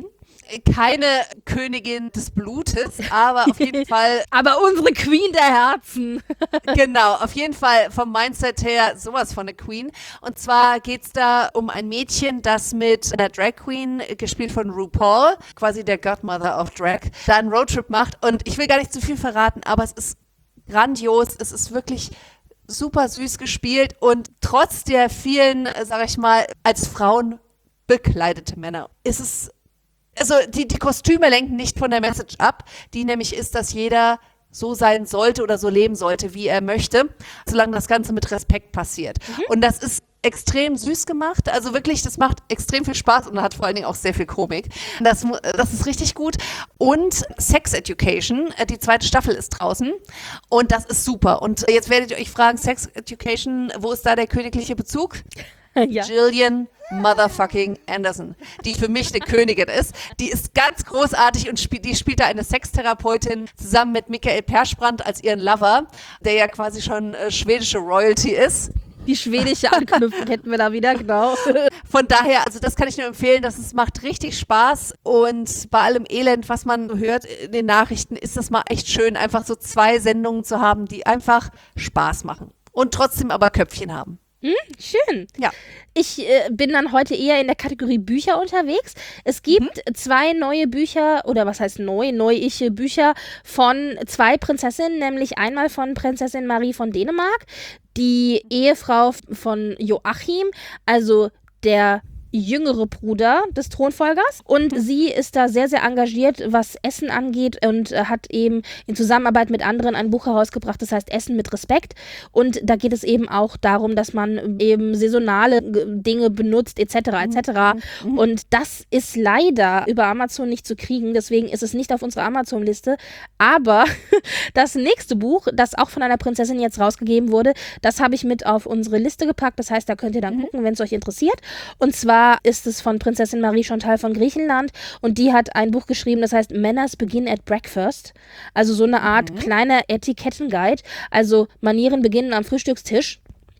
keine Königin des Blutes, aber auf jeden Fall. Aber unsere Queen der Herzen. Genau, auf jeden Fall vom Mindset her sowas von eine Queen. Und zwar geht's da um ein Mädchen, das mit einer Drag Queen, gespielt von RuPaul, quasi der Godmother of Drag, da einen Roadtrip macht. Und ich will gar nicht zu viel verraten, aber es ist grandios. Es ist wirklich super süß gespielt und trotz der vielen, sag ich mal, als Frauen bekleidete Männer ist es, also die, die Kostüme lenken nicht von der Message ab, die nämlich ist, dass jeder so sein sollte oder so leben sollte, wie er möchte, solange das Ganze mit Respekt passiert. Mhm. Und das ist extrem süß gemacht, also wirklich, das macht extrem viel Spaß und hat vor allen Dingen auch sehr viel Komik. Das, das ist richtig gut. Und Sex Education, die zweite Staffel ist draußen und das ist super. Und jetzt werdet ihr euch fragen, Sex Education, wo ist da der königliche Bezug? Ja. Gillian Motherfucking Anderson, die für mich eine Königin ist. Die ist ganz großartig und spielt, die spielt da eine Sextherapeutin zusammen mit Michael Persbrandt als ihren Lover, der ja quasi schon äh, schwedische Royalty ist. Die schwedische Anknüpfung hätten wir da wieder, genau. Von daher, also das kann ich nur empfehlen, dass es macht richtig Spaß und bei allem Elend, was man hört in den Nachrichten, ist das mal echt schön, einfach so zwei Sendungen zu haben, die einfach Spaß machen und trotzdem aber Köpfchen haben. Hm, schön. Ja. Ich äh, bin dann heute eher in der Kategorie Bücher unterwegs. Es gibt mhm. zwei neue Bücher, oder was heißt neu, neuische Bücher von zwei Prinzessinnen, nämlich einmal von Prinzessin Marie von Dänemark, die Ehefrau von Joachim, also der jüngere Bruder des Thronfolgers, und sie ist da sehr, sehr engagiert, was Essen angeht und äh, hat eben in Zusammenarbeit mit anderen ein Buch herausgebracht, das heißt Essen mit Respekt, und da geht es eben auch darum, dass man eben saisonale Dinge benutzt et cetera et cetera Mhm. Und das ist leider über Amazon nicht zu kriegen, deswegen ist es nicht auf unserer Amazon-Liste, aber das nächste Buch, das auch von einer Prinzessin jetzt rausgegeben wurde, das habe ich mit auf unsere Liste gepackt, das heißt, da könnt ihr dann mhm. gucken, wenn es euch interessiert, und zwar ist es von Prinzessin Marie Chantal von Griechenland und die hat ein Buch geschrieben, das heißt Manners Begin at Breakfast, also so eine Art mhm. kleiner Etikettenguide, also Manieren beginnen am Frühstückstisch.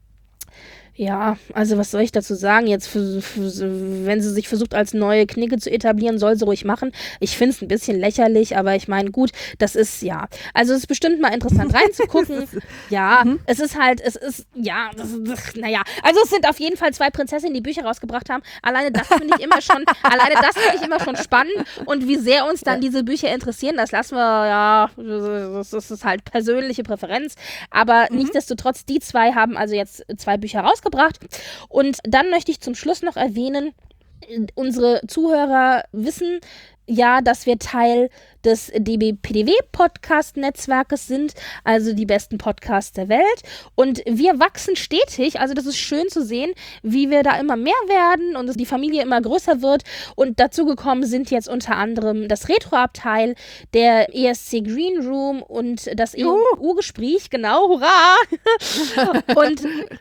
Ja, also was soll ich dazu sagen? Jetzt, für, für, wenn sie sich versucht, als neue Knigge zu etablieren, soll sie ruhig machen. Ich finde es ein bisschen lächerlich, aber ich meine, gut, das ist, ja. Also es ist bestimmt mal interessant reinzugucken. Ja, mhm. es ist halt, es ist, ja, das, das, naja. Also es sind auf jeden Fall zwei Prinzessinnen, die Bücher rausgebracht haben. Alleine das finde ich immer schon, alleine das finde ich immer schon spannend. Und wie sehr uns dann diese Bücher interessieren, das lassen wir, ja, das ist halt persönliche Präferenz. Aber mhm. nichtsdestotrotz, die zwei haben also jetzt zwei Bücher rausgebracht. Gebracht. Und dann möchte ich zum Schluss noch erwähnen, unsere Zuhörer wissen ja, dass wir Teil des D B P D W-Podcast-Netzwerkes sind, also die besten Podcasts der Welt. Und wir wachsen stetig, also das ist schön zu sehen, wie wir da immer mehr werden und die Familie immer größer wird. Und dazu gekommen sind jetzt unter anderem das Retro-Abteil, der E S C Green Room und das E U-Gespräch, genau, hurra! Und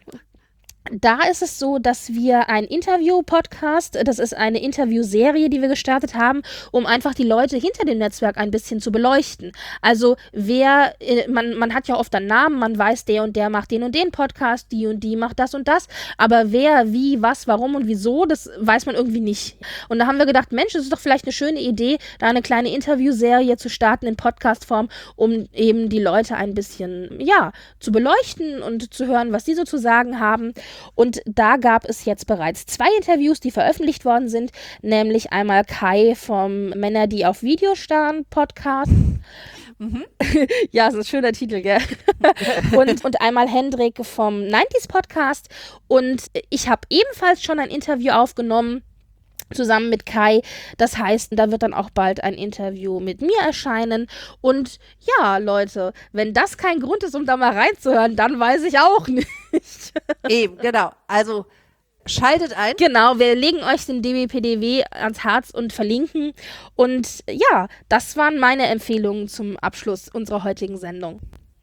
da ist es so, dass wir ein Interview-Podcast, das ist eine Interviewserie, die wir gestartet haben, um einfach die Leute hinter dem Netzwerk ein bisschen zu beleuchten. Also wer, man, man hat ja oft einen Namen, man weiß, der und der macht den und den Podcast, die und die macht das und das, aber wer, wie, was, warum und wieso, das weiß man irgendwie nicht. Und da haben wir gedacht, Mensch, das ist doch vielleicht eine schöne Idee, da eine kleine Interviewserie zu starten in Podcast-Form, um eben die Leute ein bisschen, ja, zu beleuchten und zu hören, was die so zu sagen haben. Und da gab es jetzt bereits zwei Interviews, die veröffentlicht worden sind, nämlich einmal Kai vom Männer, die auf Video starren Podcast. Mhm. Ja, das ist ein schöner Titel, gell? und, und einmal Hendrik vom neunziger Podcast. Und ich habe ebenfalls schon ein Interview aufgenommen, zusammen mit Kai. Das heißt, da wird dann auch bald ein Interview mit mir erscheinen. Und ja, Leute, wenn das kein Grund ist, um da mal reinzuhören, dann weiß ich auch nicht. Eben, genau. Also schaltet ein. Genau, wir legen euch den D B P D W ans Herz und verlinken. Und ja, das waren meine Empfehlungen zum Abschluss unserer heutigen Sendung.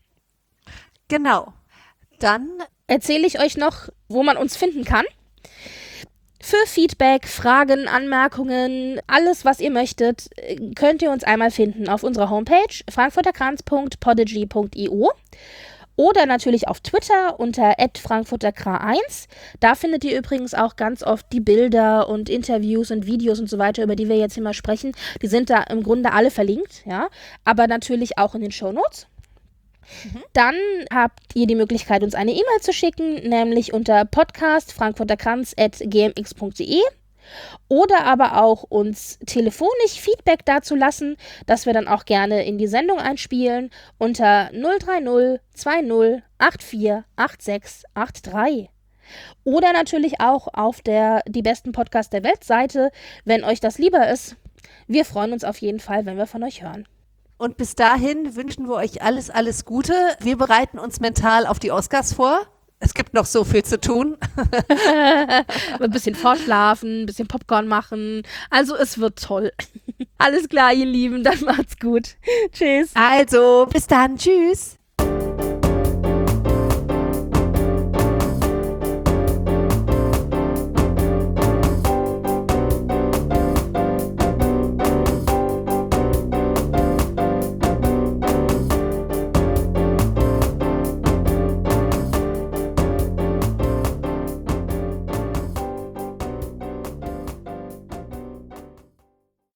Genau. Dann erzähle ich euch noch, wo man uns finden kann. Für Feedback, Fragen, Anmerkungen, alles, was ihr möchtet, könnt ihr uns einmal finden auf unserer Homepage frankfurterkranz punkt podigy punkt i o Oder natürlich auf Twitter unter at frankfurterkra eins. Da findet ihr übrigens auch ganz oft die Bilder und Interviews und Videos und so weiter, über die wir jetzt hier mal sprechen. Die sind da im Grunde alle verlinkt, ja, aber natürlich auch in den Shownotes. Mhm. Dann habt ihr die Möglichkeit, uns eine E-Mail zu schicken, nämlich unter podcast frankfurterkranz at gmx punkt de. Oder aber auch uns telefonisch Feedback dazu lassen, das wir dann auch gerne in die Sendung einspielen unter null drei null zwei null acht vier acht sechs acht drei. Oder natürlich auch auf der Die besten Podcasts der Welt Seite, wenn euch das lieber ist. Wir freuen uns auf jeden Fall, wenn wir von euch hören. Und bis dahin wünschen wir euch alles, alles Gute. Wir bereiten uns mental auf die Oscars vor. Es gibt noch so viel zu tun. Ein bisschen vorschlafen, ein bisschen Popcorn machen. Also es wird toll. Alles klar, ihr Lieben, dann macht's gut. Tschüss. Also, bis dann. Tschüss.